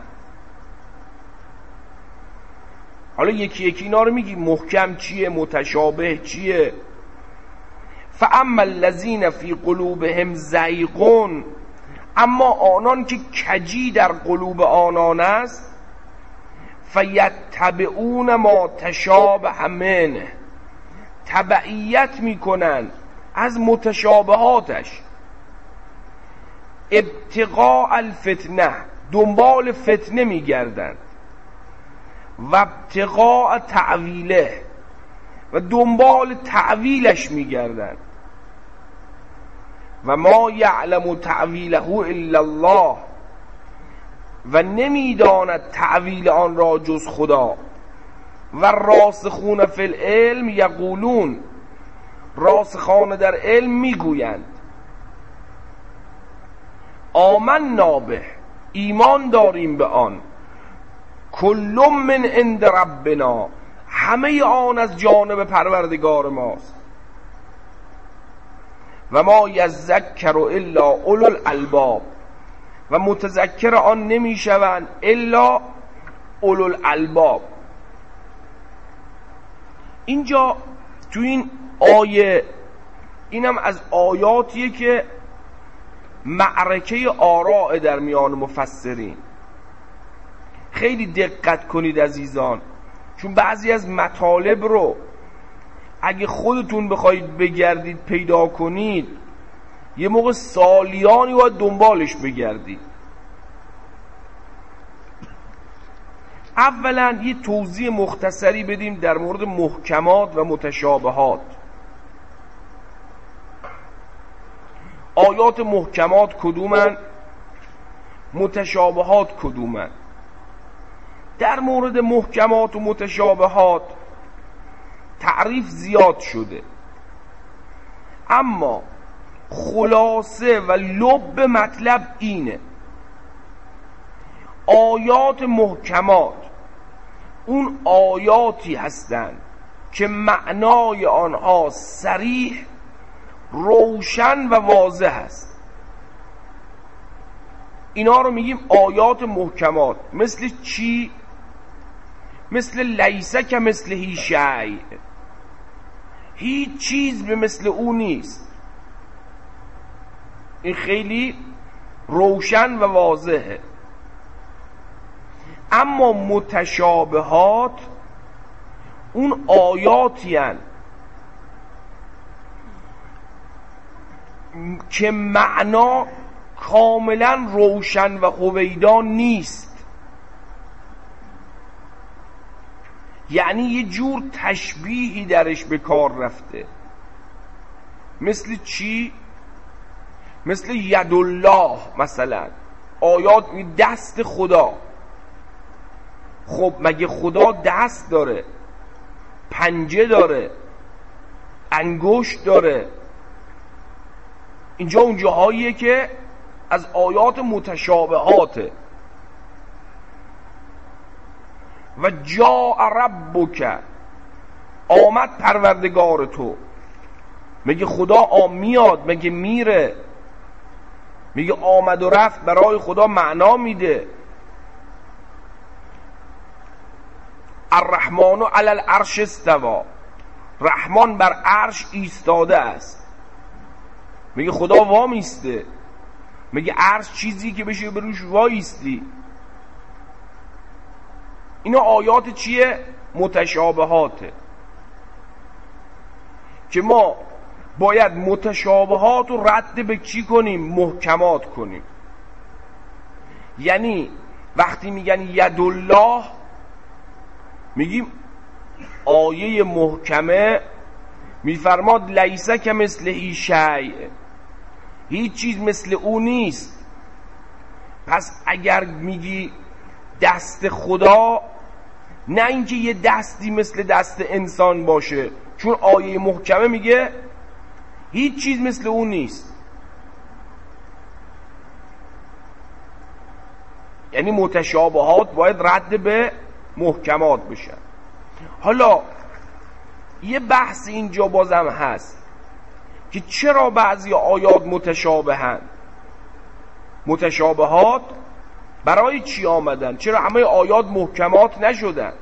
حالا یکی یکی اینا رو میگی محکم چیه، متشابه چیه. فاما الذین فی قلوبهم زیغ، اما آنان که کجی در قلوب آنان است، فیتبعون ما تشابه منه، تبعیت میکنن از متشابهاتش. ابتغاء الفتنه، دنبال فتنه میگردند. و ابتغاء تعویله، و دنبال تعویلش میگردند. و ما یعلم تعویله الا الله، و نمیداند تعویل آن را جز خدا. و راسخون فی العلم یقولون، راسخان در علم میگویند آمنا به، ایمان داریم به آن. کل من عند ربنا، همه آن از جانب پروردگار ماست. و ما یذکر الا اولو الالباب، و متذکر آن نمیشوند الا اولو الالباب. اینجا تو این آیه، اینم از آیاتیه که معرکه آراء در میان مفسرین. خیلی دقت کنید عزیزان، چون بعضی از مطالب رو اگه خودتون بخواید بگردید پیدا کنید، یه موقع سالیانی باید دنبالش بگردید. اولا یه توضیح مختصری بدیم در مورد محکمات و متشابهات. آیات محکمات کدومن؟ متشابهات کدومن؟ در مورد محکمات و متشابهات تعریف زیاد شده، اما خلاصه و لب مطلب اینه: آیات محکمات اون آیاتی هستند که معنای آنها صریح، روشن و واضح است. اینا رو میگیم آیات محکمات. مثل چی؟ مثل لیسه که مثل هی شیء، هیچ چیز به مثل او نیست. این خیلی روشن و واضحه. اما متشابهات اون آیاتی هن که معنا کاملا روشن و هویدا نیست، یعنی یه جور تشبیهی درش به کار رفته. مثل چی؟ مثل یدالله مثلا، آیات دست خدا. خب مگه خدا دست داره، پنجه داره، انگشت داره؟ اینجا اون جاهاییه که از آیات متشابهاته. و جاء ربک، آمد پروردگار تو. مگه خدا آ میاد؟ مگه میره؟ میگه آمد و رفت برای خدا معنا میده. الرحمن علی العرش استوى، رحمان بر عرش ایستاده است. میگه خدا وامیسته. میگه عرش چیزی که بشه بروش وایستی. اینا آیات چیه؟ متشابهاته که ما باید متشابهات رو رد به چی کنیم؟ محکمات کنیم. یعنی وقتی میگن ید الله، میگیم آیه محکمه میفرماد لیس کمثله شیء، هیچ چیز مثل او نیست. پس اگر میگی دست خدا، نه اینکه یه دستی مثل دست انسان باشه، چون آیه محکمه میگه هیچ چیز مثل او نیست. یعنی متشابهات باید رد به محکمات بشن. حالا یه بحث اینجا بازم هست که چرا بعضی آیات متشابهن؟ متشابهات برای چی آمدن؟ چرا همه آیات محکمات نشدن؟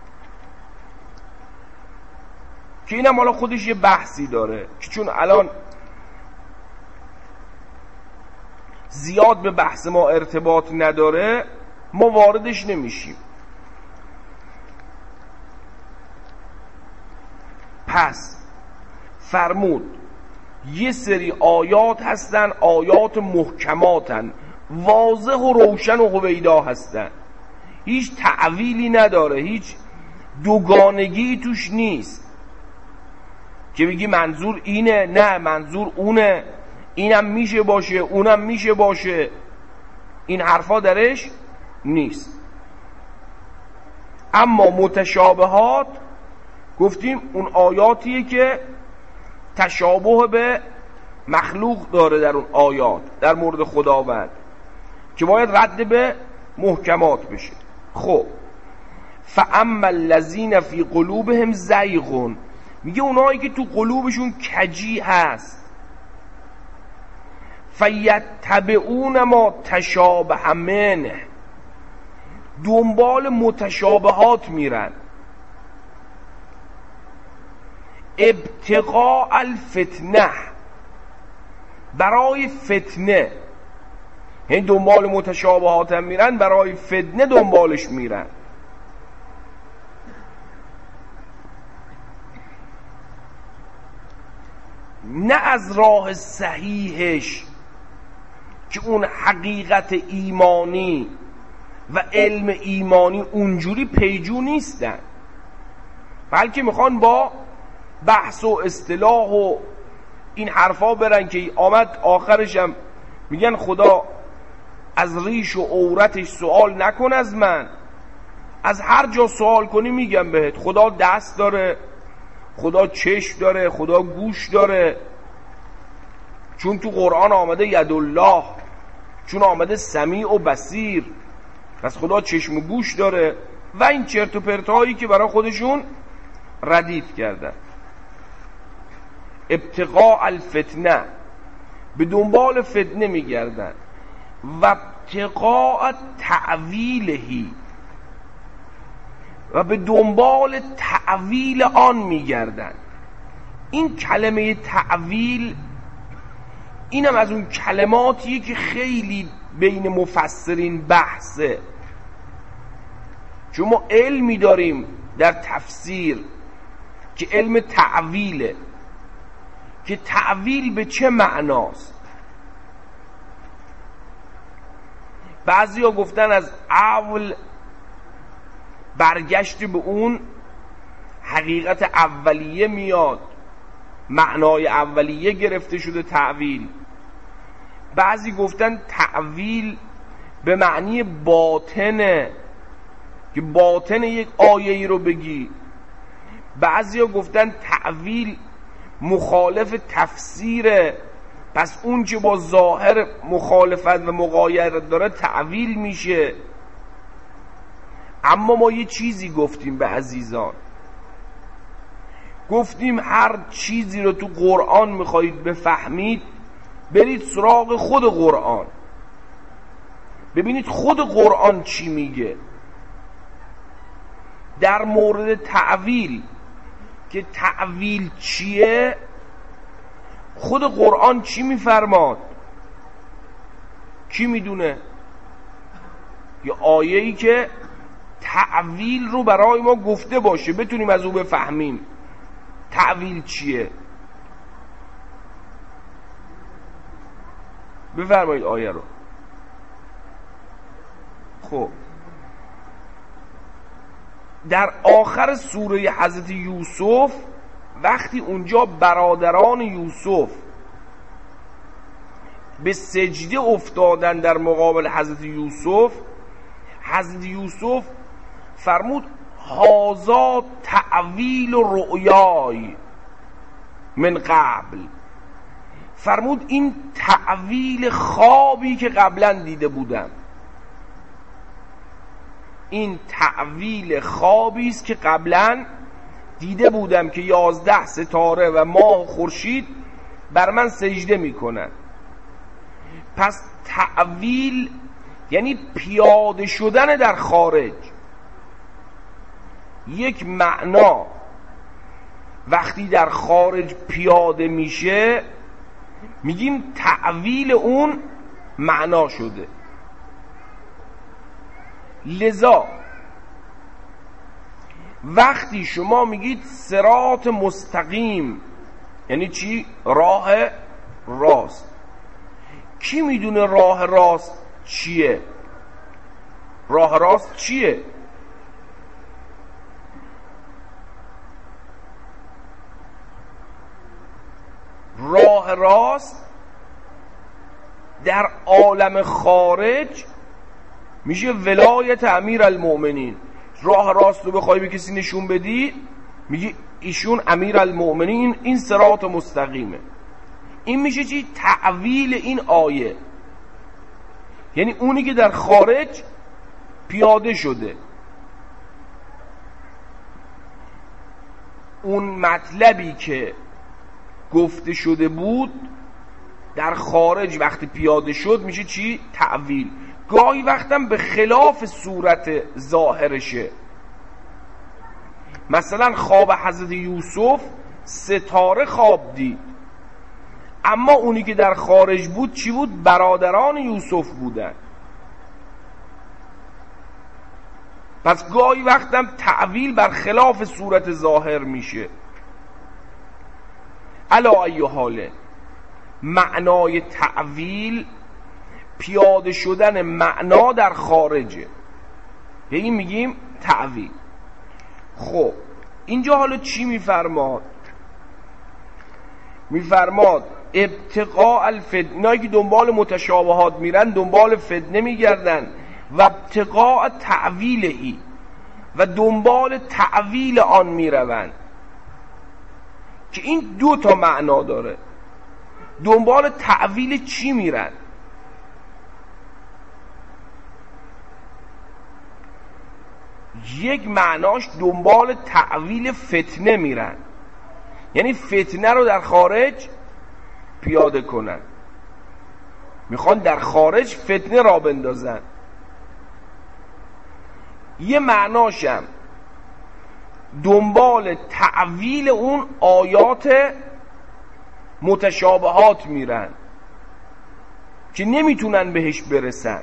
که اینم حالا خودش یه بحثی داره که چون الان زیاد به بحث ما ارتباط نداره ما واردش نمیشیم. پس فرمود یه سری آیات هستن، آیات محکماتن، واضح و روشن و هویدا هستن، هیچ تعویلی نداره، هیچ دوگانگی توش نیست که بگی منظور اینه، نه منظور اونه، اینم میشه باشه اونم میشه باشه. این حرفا درش نیست. اما متشابهات گفتیم اون آیاتیه که تشابه به مخلوق داره در اون آیات در مورد خداوند که باید رد به محکمات بشه. خب فاما الذین فی قلوبهم زیغ، میگه اونایی که تو قلوبشون کجی هست، فیتبعون ما تشابه منه، دنبال متشابهات میرن، ابتغاء الفتنه، برای فتنه، یعنی دنبال متشابهات هم میرن، برای فتنه دنبالش میرن. نه از راه صحیحش که اون حقیقت ایمانی و علم ایمانی اونجوری پیجو نیستن، بلکه میخوان با بحث و اصطلاح و این حرفا برن که آمد آخرشم میگن خدا از ریش و عورتش سوال نکن از من، از هر جا سوال کنی میگم بهت خدا دست داره، خدا چشم داره، خدا گوش داره، چون تو قرآن آمده ید الله، چون آمده سمیع و بصیر، پس خدا چشم و گوش داره و این چرت و پرتایی که برای خودشون ردیف کردن. ابتغاء الفتنه، به دنبال فتنه میگردن، و ابتغاء تعویلهی، و به دنبال تعویل آن میگردن. این کلمه تعویل اینم از اون کلماتیه که خیلی بین مفسرین بحثه، چون ما علمی داریم در تفسیر که علم تعویله، که تعویل به چه معناست. بعضی ها گفتن از اول برگشت به اون حقیقت اولیه میاد، معنای اولیه گرفته شده تعویل. بعضی گفتن تعویل به معنی باطنه، که باطن یک آیه ای رو بگی. بعضی ها گفتن تعویل مخالف تفسیره، پس اون که با ظاهر مخالفت و مغایرت داره تعویل میشه. اما ما یه چیزی گفتیم به عزیزان، گفتیم هر چیزی رو تو قرآن میخواهید بفهمید برید سراغ خود قرآن، ببینید خود قرآن چی میگه در مورد تعویل، که تعویل چیه. خود قرآن چی میفرماد؟ کی میدونه؟ یه آیه‌ای که تعویل رو برای ما گفته باشه بتونیم از او بفهمیم تعویل چیه. بفرمایید آیه رو. خب در آخر سوره حضرت یوسف وقتی اونجا برادران یوسف به سجده افتادن در مقابل حضرت یوسف، حضرت یوسف فرمود هازا تعویل رؤیای من قبل، فرمود این تعویل خوابی که قبلا دیده بودم، این تعویل خوابی است که قبلا دیده بودم که یازده ستاره و ماه و خورشید بر من سجده میکنن. پس تعویل یعنی پیاده شدن در خارج. یک معنا وقتی در خارج پیاده میشه میگیم تعویل اون معنا شده. لذا وقتی شما میگید صراط مستقیم یعنی چی؟ راه راست. کی میدونه راه راست چیه؟ راه راست چیه؟ راه راست در عالم خارج میشه ولایت امیر المؤمنین. راه راست رو بخوای به کسی نشون بدی میگی ایشون امیر المؤمنین، این صراط مستقیمه. این میشه چی؟ تعویل این آیه، یعنی اونی که در خارج پیاده شده، اون مطلبی که گفته شده بود در خارج وقتی پیاده شد میشه چی؟ تعویل. گاهی وقتم به خلاف صورت ظاهرشه. مثلا خواب حضرت یوسف ستاره خواب دید، اما اونی که در خارج بود چی بود؟ برادران یوسف بودن. پس گاهی وقتم تعویل بر خلاف صورت ظاهر میشه. علا ای حاله معنای تعویل پیاده شدن معنا در خارجه، یعنی میگیم تعویل. خب اینجا حالا چی میفرماد؟ میفرماد ابتقاء الفتنه، اینایی که دنبال متشابهات میرن دنبال فتنه میگردن، و ابتقاء تعویلهی و دنبال تعویل آن میروند، که این دو تا معنا داره. دنبال تعویل چی میرن؟ یک معناش دنبال تعویل فتنه میرن، یعنی فتنه رو در خارج پیاده کنن، میخوان در خارج فتنه را بندازن. یه معناشم دنبال تعویل اون آیات متشابهات میرن که نمیتونن بهش برسن.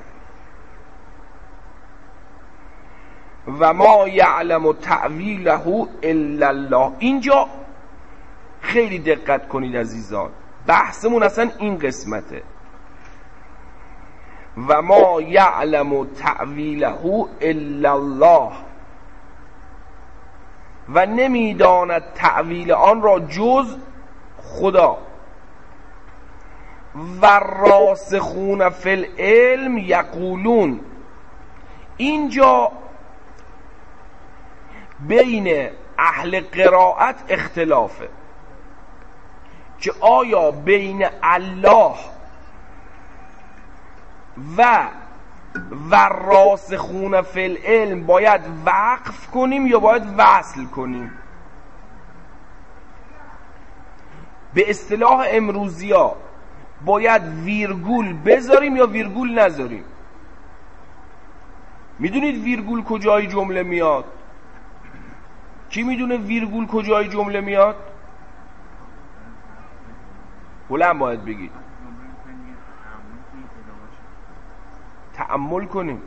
و ما یعلم تعویله الا الله. اینجا خیلی دقت کنید عزیزان، بحثمون اصلا این قسمته. و ما یعلم تعویله الا الله، و نمیداند تعویل آن را جز خدا. و راسخون فی العلم یقولون، اینجا بین اهل قرائت اختلافه که آیا بین الله و و راسخون فی العلم باید وقف کنیم یا باید وصل کنیم. به اصطلاح امروزی ها باید ویرگول بذاریم یا ویرگول نذاریم؟ میدونید ویرگول کجای جمله میاد؟ کی میدونه ویرگول کجای جمله میاد؟ بلند باید بگید، تأمل کنیم.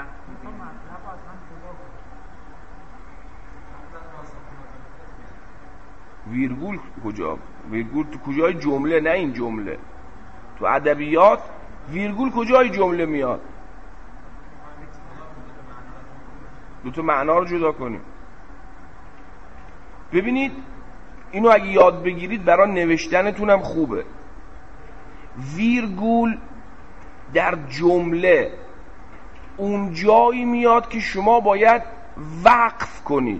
ویرگول کجا؟ ویرگول تو کجای جمله، نه این جمله. تو ادبیات ویرگول کجای جمله میاد؟ دو تا معنا رو جدا کنیم. ببینید اینو اگه یاد بگیرید برای نوشتنتونم خوبه. ویرگول در جمله اون جایی میاد که شما باید وقف کنید.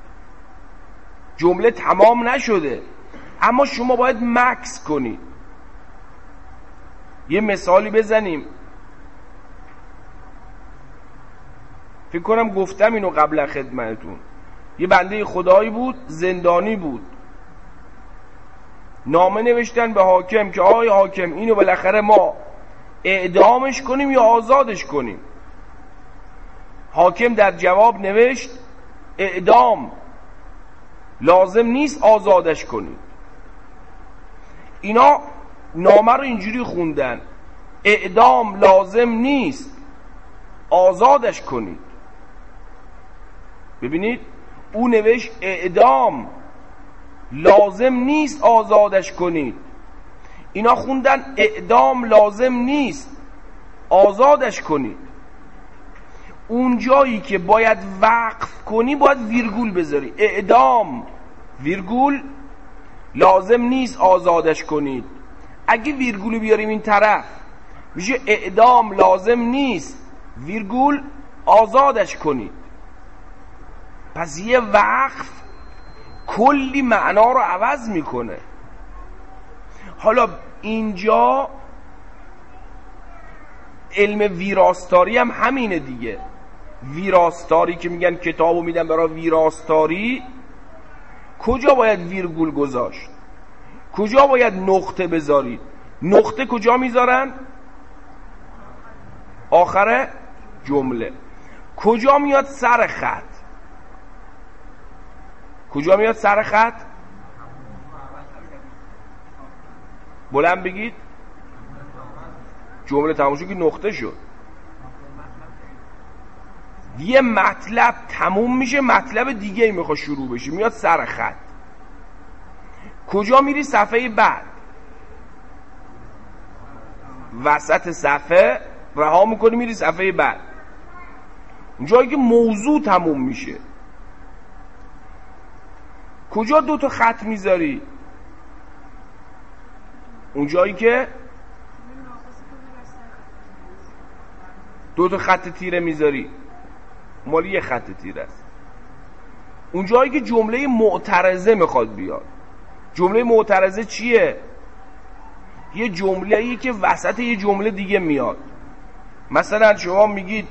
جمله تمام نشده اما شما باید مکس کنید. یه مثالی بزنیم. فکر کنم گفتم اینو قبلا خدمتتون. یه بنده خدایی بود، زندانی بود. نامه نوشتن به حاکم که آقای حاکم اینو بالاخره ما اعدامش کنیم یا آزادش کنیم. حاکم در جواب نوشت اعدام، لازم نیست آزادش کنید. اینا نامه رو اینجوری خوندن اعدام لازم نیست آزادش کنید. ببینید او نوشت اعدام لازم نیست آزادش کنید، اینا خوندن اعدام لازم نیست آزادش کنید. اون جایی که باید وقف کنی باید ویرگول بذاری. اعدام ویرگول لازم نیست آزادش کنید. اگه ویرگول بیاریم این طرف میشه اعدام لازم نیست ویرگول آزادش کنید. پس یه وقف کلی معنا رو عوض میکنه. حالا اینجا علم ویراستاری هم همینه دیگه. ویراستاری که میگن کتابو میدن برای ویراستاری، کجا باید ویرگول گذاشت؟ کجا باید نقطه بذارید؟ نقطه کجا میذارن؟ آخر جمله. کجا میاد سر خط؟ کجا میاد سر خط؟ بلند بگید. جمله تموم شد که نقطه شد. یه مطلب تموم میشه مطلب دیگه ای میخواد شروع بشه، میاد سر خط. کجا میری؟ صفحه بعد. وسط صفحه رها میکنی میری صفحه بعد، اونجایی که موضوع تموم میشه. کجا دو تا خط میذاری؟ اونجایی که دو تا خط تیره میذاری، مالی یه خط تیره است. اونجایی که جمله معترضه میخواد بیاد. جمله معترضه چیه؟ یه جمله ای که وسط یه جمله دیگه میاد. مثلا شما میگید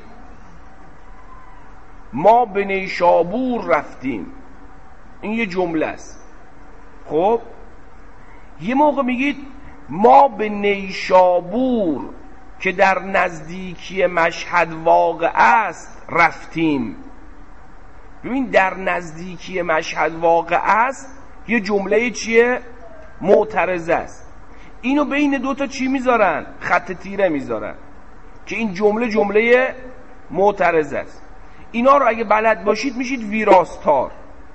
ما به نیشابور رفتیم، این یه جمله است. خب یه موقع میگید ما به نیشابور که در نزدیکی مشهد واقع است رفتیم. ببین در نزدیکی مشهد واقع است یه جمله چیه؟ معترضه است. اینو بین دوتا چی میذارن؟ خط تیره میذارن که این جمله جمله معترضه است. اینا رو اگه بلد باشید میشید ویراستار.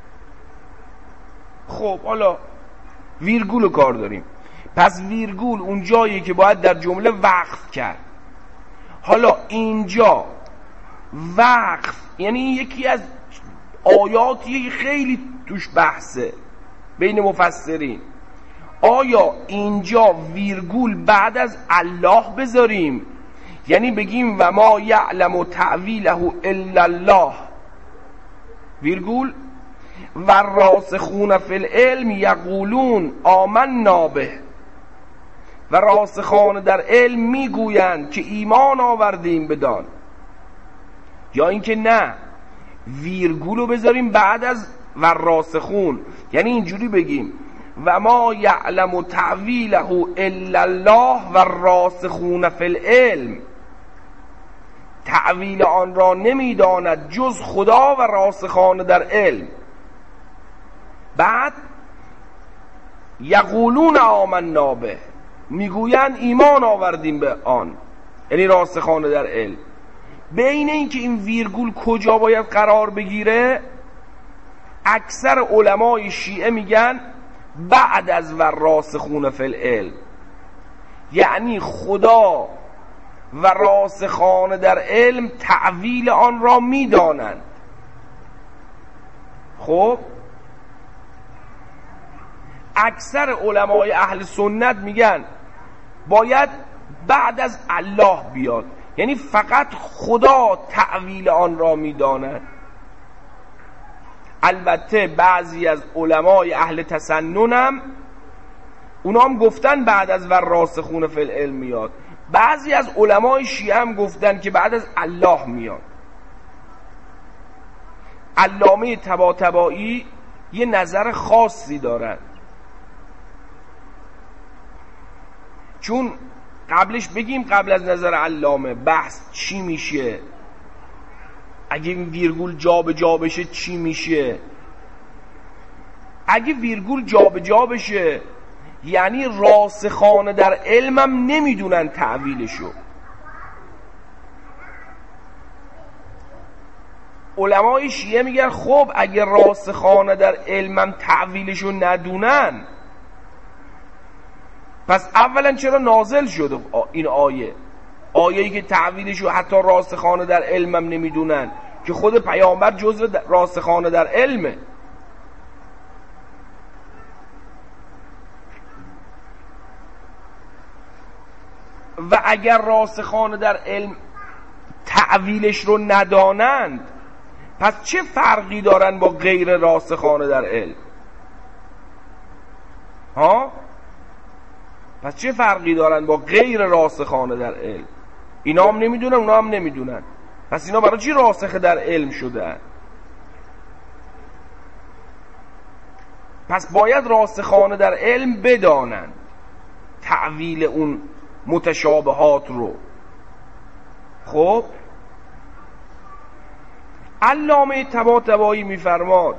خب حالا ویرگول رو کار داریم. پس ویرگول اون جایی که باید در جمله وقف کرد. حالا اینجا وقف یعنی یکی از آیاتی خیلی توش بحثه بین مفسرین. آیا اینجا ویرگول بعد از الله بذاریم؟ یعنی بگیم و ما یعلم تعویله الا الله ویرگول و راسخون فی العلم یقولون آمنا به، و راسخان در علم میگویند که ایمان آوردیم بدان. یا اینکه نه ویرگول رو بذاریم بعد از و راسخون، یعنی اینجوری بگیم و ما یعلم تعویله الا الله و الراسخون فی العلم، تعویل آن را نمیداند جز خدا و راسخان در علم. بعد یقولون آمنا به، میگویند ایمان آوردیم به آن، یعنی راسخان در علم. بین این که این ویرگول کجا باید قرار بگیره، اکثر علمای شیعه میگن بعد از و راسخون فی العلم، یعنی خدا و راسخان در علم تعویل آن را میدانند. خب اکثر علمای اهل سنت میگن باید بعد از الله بیاد، یعنی فقط خدا تعویل آن را میداند. البته بعضی از علمای اهل تسننم اونا هم گفتن بعد از و راسخون فی العلم میاد. بعضی از علمای شیعه هم گفتن که بعد از الله میاد. علامه طباطبایی یه نظر خاصی دارن، چون قبلش بگیم قبل از نظر علامه بحث چی میشه، اگه این ویرگول جا به جا بشه چی میشه. اگه ویرگول جا به جا بشه یعنی راسخان در علمم نمیدونن تعویلشو. علمای شیعه میگن خب اگه راسخان در علمم تعویلشو ندونن، پس اولا چرا نازل شد این آیه؟ آیه‌ای که تعویلشو حتی راسخان در علمم نمیدونن، که خود پیامبر جزو راسخان در علمه. و اگر راسخان در علم تعویلش رو ندانند، پس چه فرقی دارن با غیر راسخان در علم؟ ها؟ پس چه فرقی دارن با غیر راسخان در علم؟ اینا هم نمیدونن اونا هم نمیدونن، پس اینا برای چی راسخ در علم شدن؟ پس باید راسخان در علم بدانند تعویل اون متشابهات رو. خب علامه طباطبایی میفرماد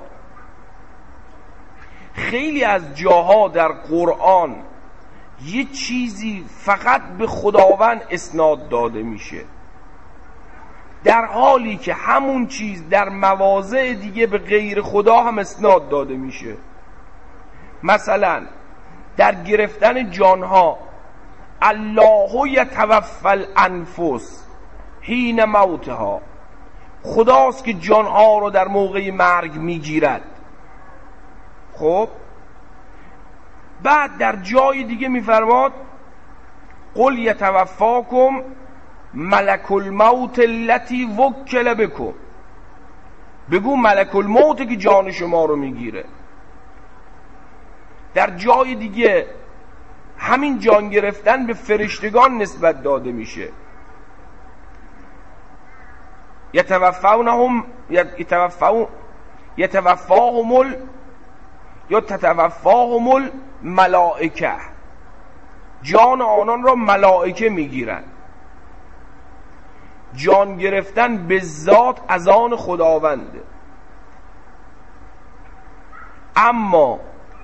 خیلی از جاها در قرآن یه چیزی فقط به خداوند اسناد داده میشه، در حالی که همون چیز در مواضع دیگه به غیر خدا هم اسناد داده میشه. مثلا در گرفتن جانها، الله یتوفی الانفس حین موتها، خداست که جانها رو در موقع مرگ میگیرد. خب بعد در جای دیگه میفرماد قل یتوفاکم ملک الموت التی وکل بکم، بگو ملک الموت که جان شما رو میگیره. در جای دیگه همین جان گرفتن به فرشتگان نسبت داده میشه، یتوفونهم یتوفون یتوفاهم ال یا تتوفاهم الملائکه، جان آنان را ملائکه میگیرن. جان گرفتن به ذات از آن خداونده، اما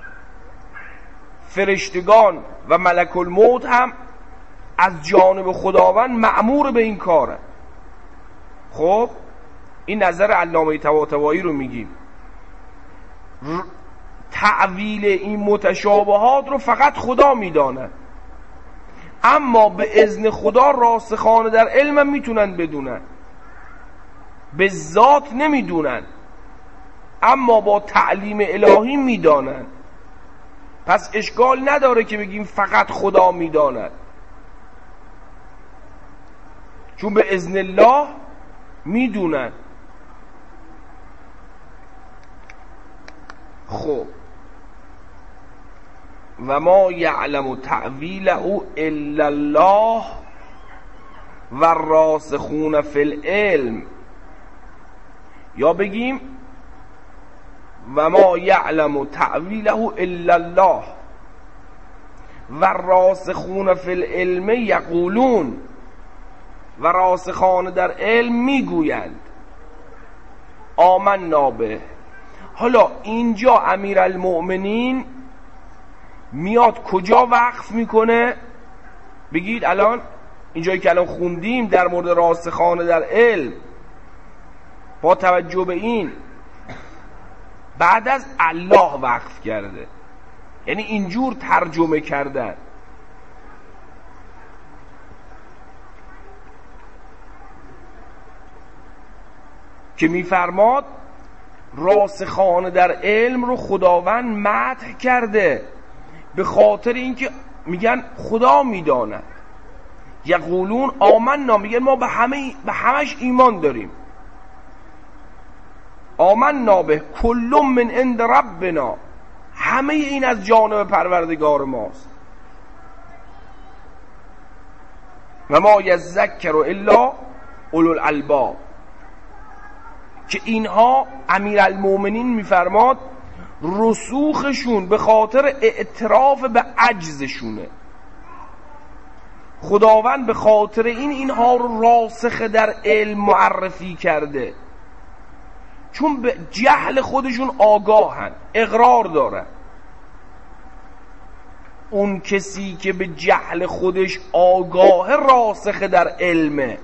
فرشتگان و ملک الموت هم از جانب خداوند مأمور به این کاره. خب این نظر علامه طباطبایی رو میگیم. تعویل این متشابهات رو فقط خدا میداند، اما به اذن خدا راسخان در علم هم میتونن بدونن، به ذات نمیدونن اما با تعلیم الهی میدانن. پس اشکال نداره که بگیم فقط خدا میداند، چون به اذن الله میدونن. خب و ما یعلم تعویله الا الله و الراسخون فی العلم، یا بگیم و ما یعلم تعویله الا الله و راسخون فی العلم یقولون، و راسخان در علم میگویند آمنا به. حالا اینجا امیرالمؤمنین میاد کجا وقف میکنه؟ بگید الان اینجایی که الان خوندیم در مورد راسخان در علم، با توجه به این بعد از الله وقف کرده، یعنی اینجور ترجمه کردن که میفرماد راسخان در علم رو خداوند مدح کرده به خاطر اینکه میگن خدا میداند. یقولون آمنا، میگن ما به همه به همش ایمان داریم. آمنا به کل من عند ربنا، همه این از جانب پروردگار ماست. و ما یذکر الا اولو الالباب، که اینها امیرالمؤمنین میفرماد رسوخشون به خاطر اعتراف به عجزشونه. خداوند به خاطر این اینها رو راسخ در علم معرفی کرده، چون به جهل خودشون آگاهن، اقرار دارن. اون کسی که به جهل خودش آگاه راسخ در علمه.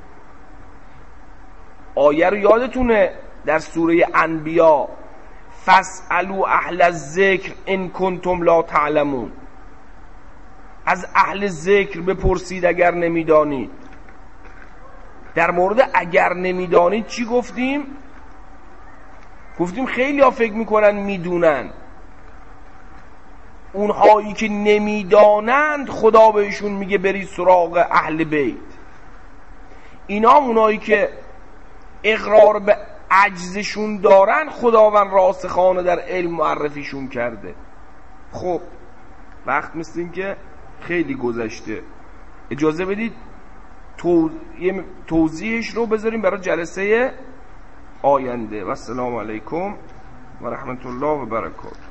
آیه رو یادتونه در سوره انبیا فاسألوا اهل الذکر ان کنتم لا تعلمون، از اهل ذکر بپرسید اگر نمیدانید. در مورد اگر نمیدانید چی گفتیم؟ گفتیم خیلی ها فکر میکنن میدونن. اونهایی که نمیدانند خدا بهشون میگه برید سراغ اهل بیت. اینا اونهایی که اقرار به عجزشون دارن خداوند راسخانه در علم معرفیشون کرده. خب وقت مثل که خیلی گذشته، اجازه بدید تو... توضیحش رو بذاریم برای جلسه آینده. و السلام علیکم و رحمت الله و برکاته.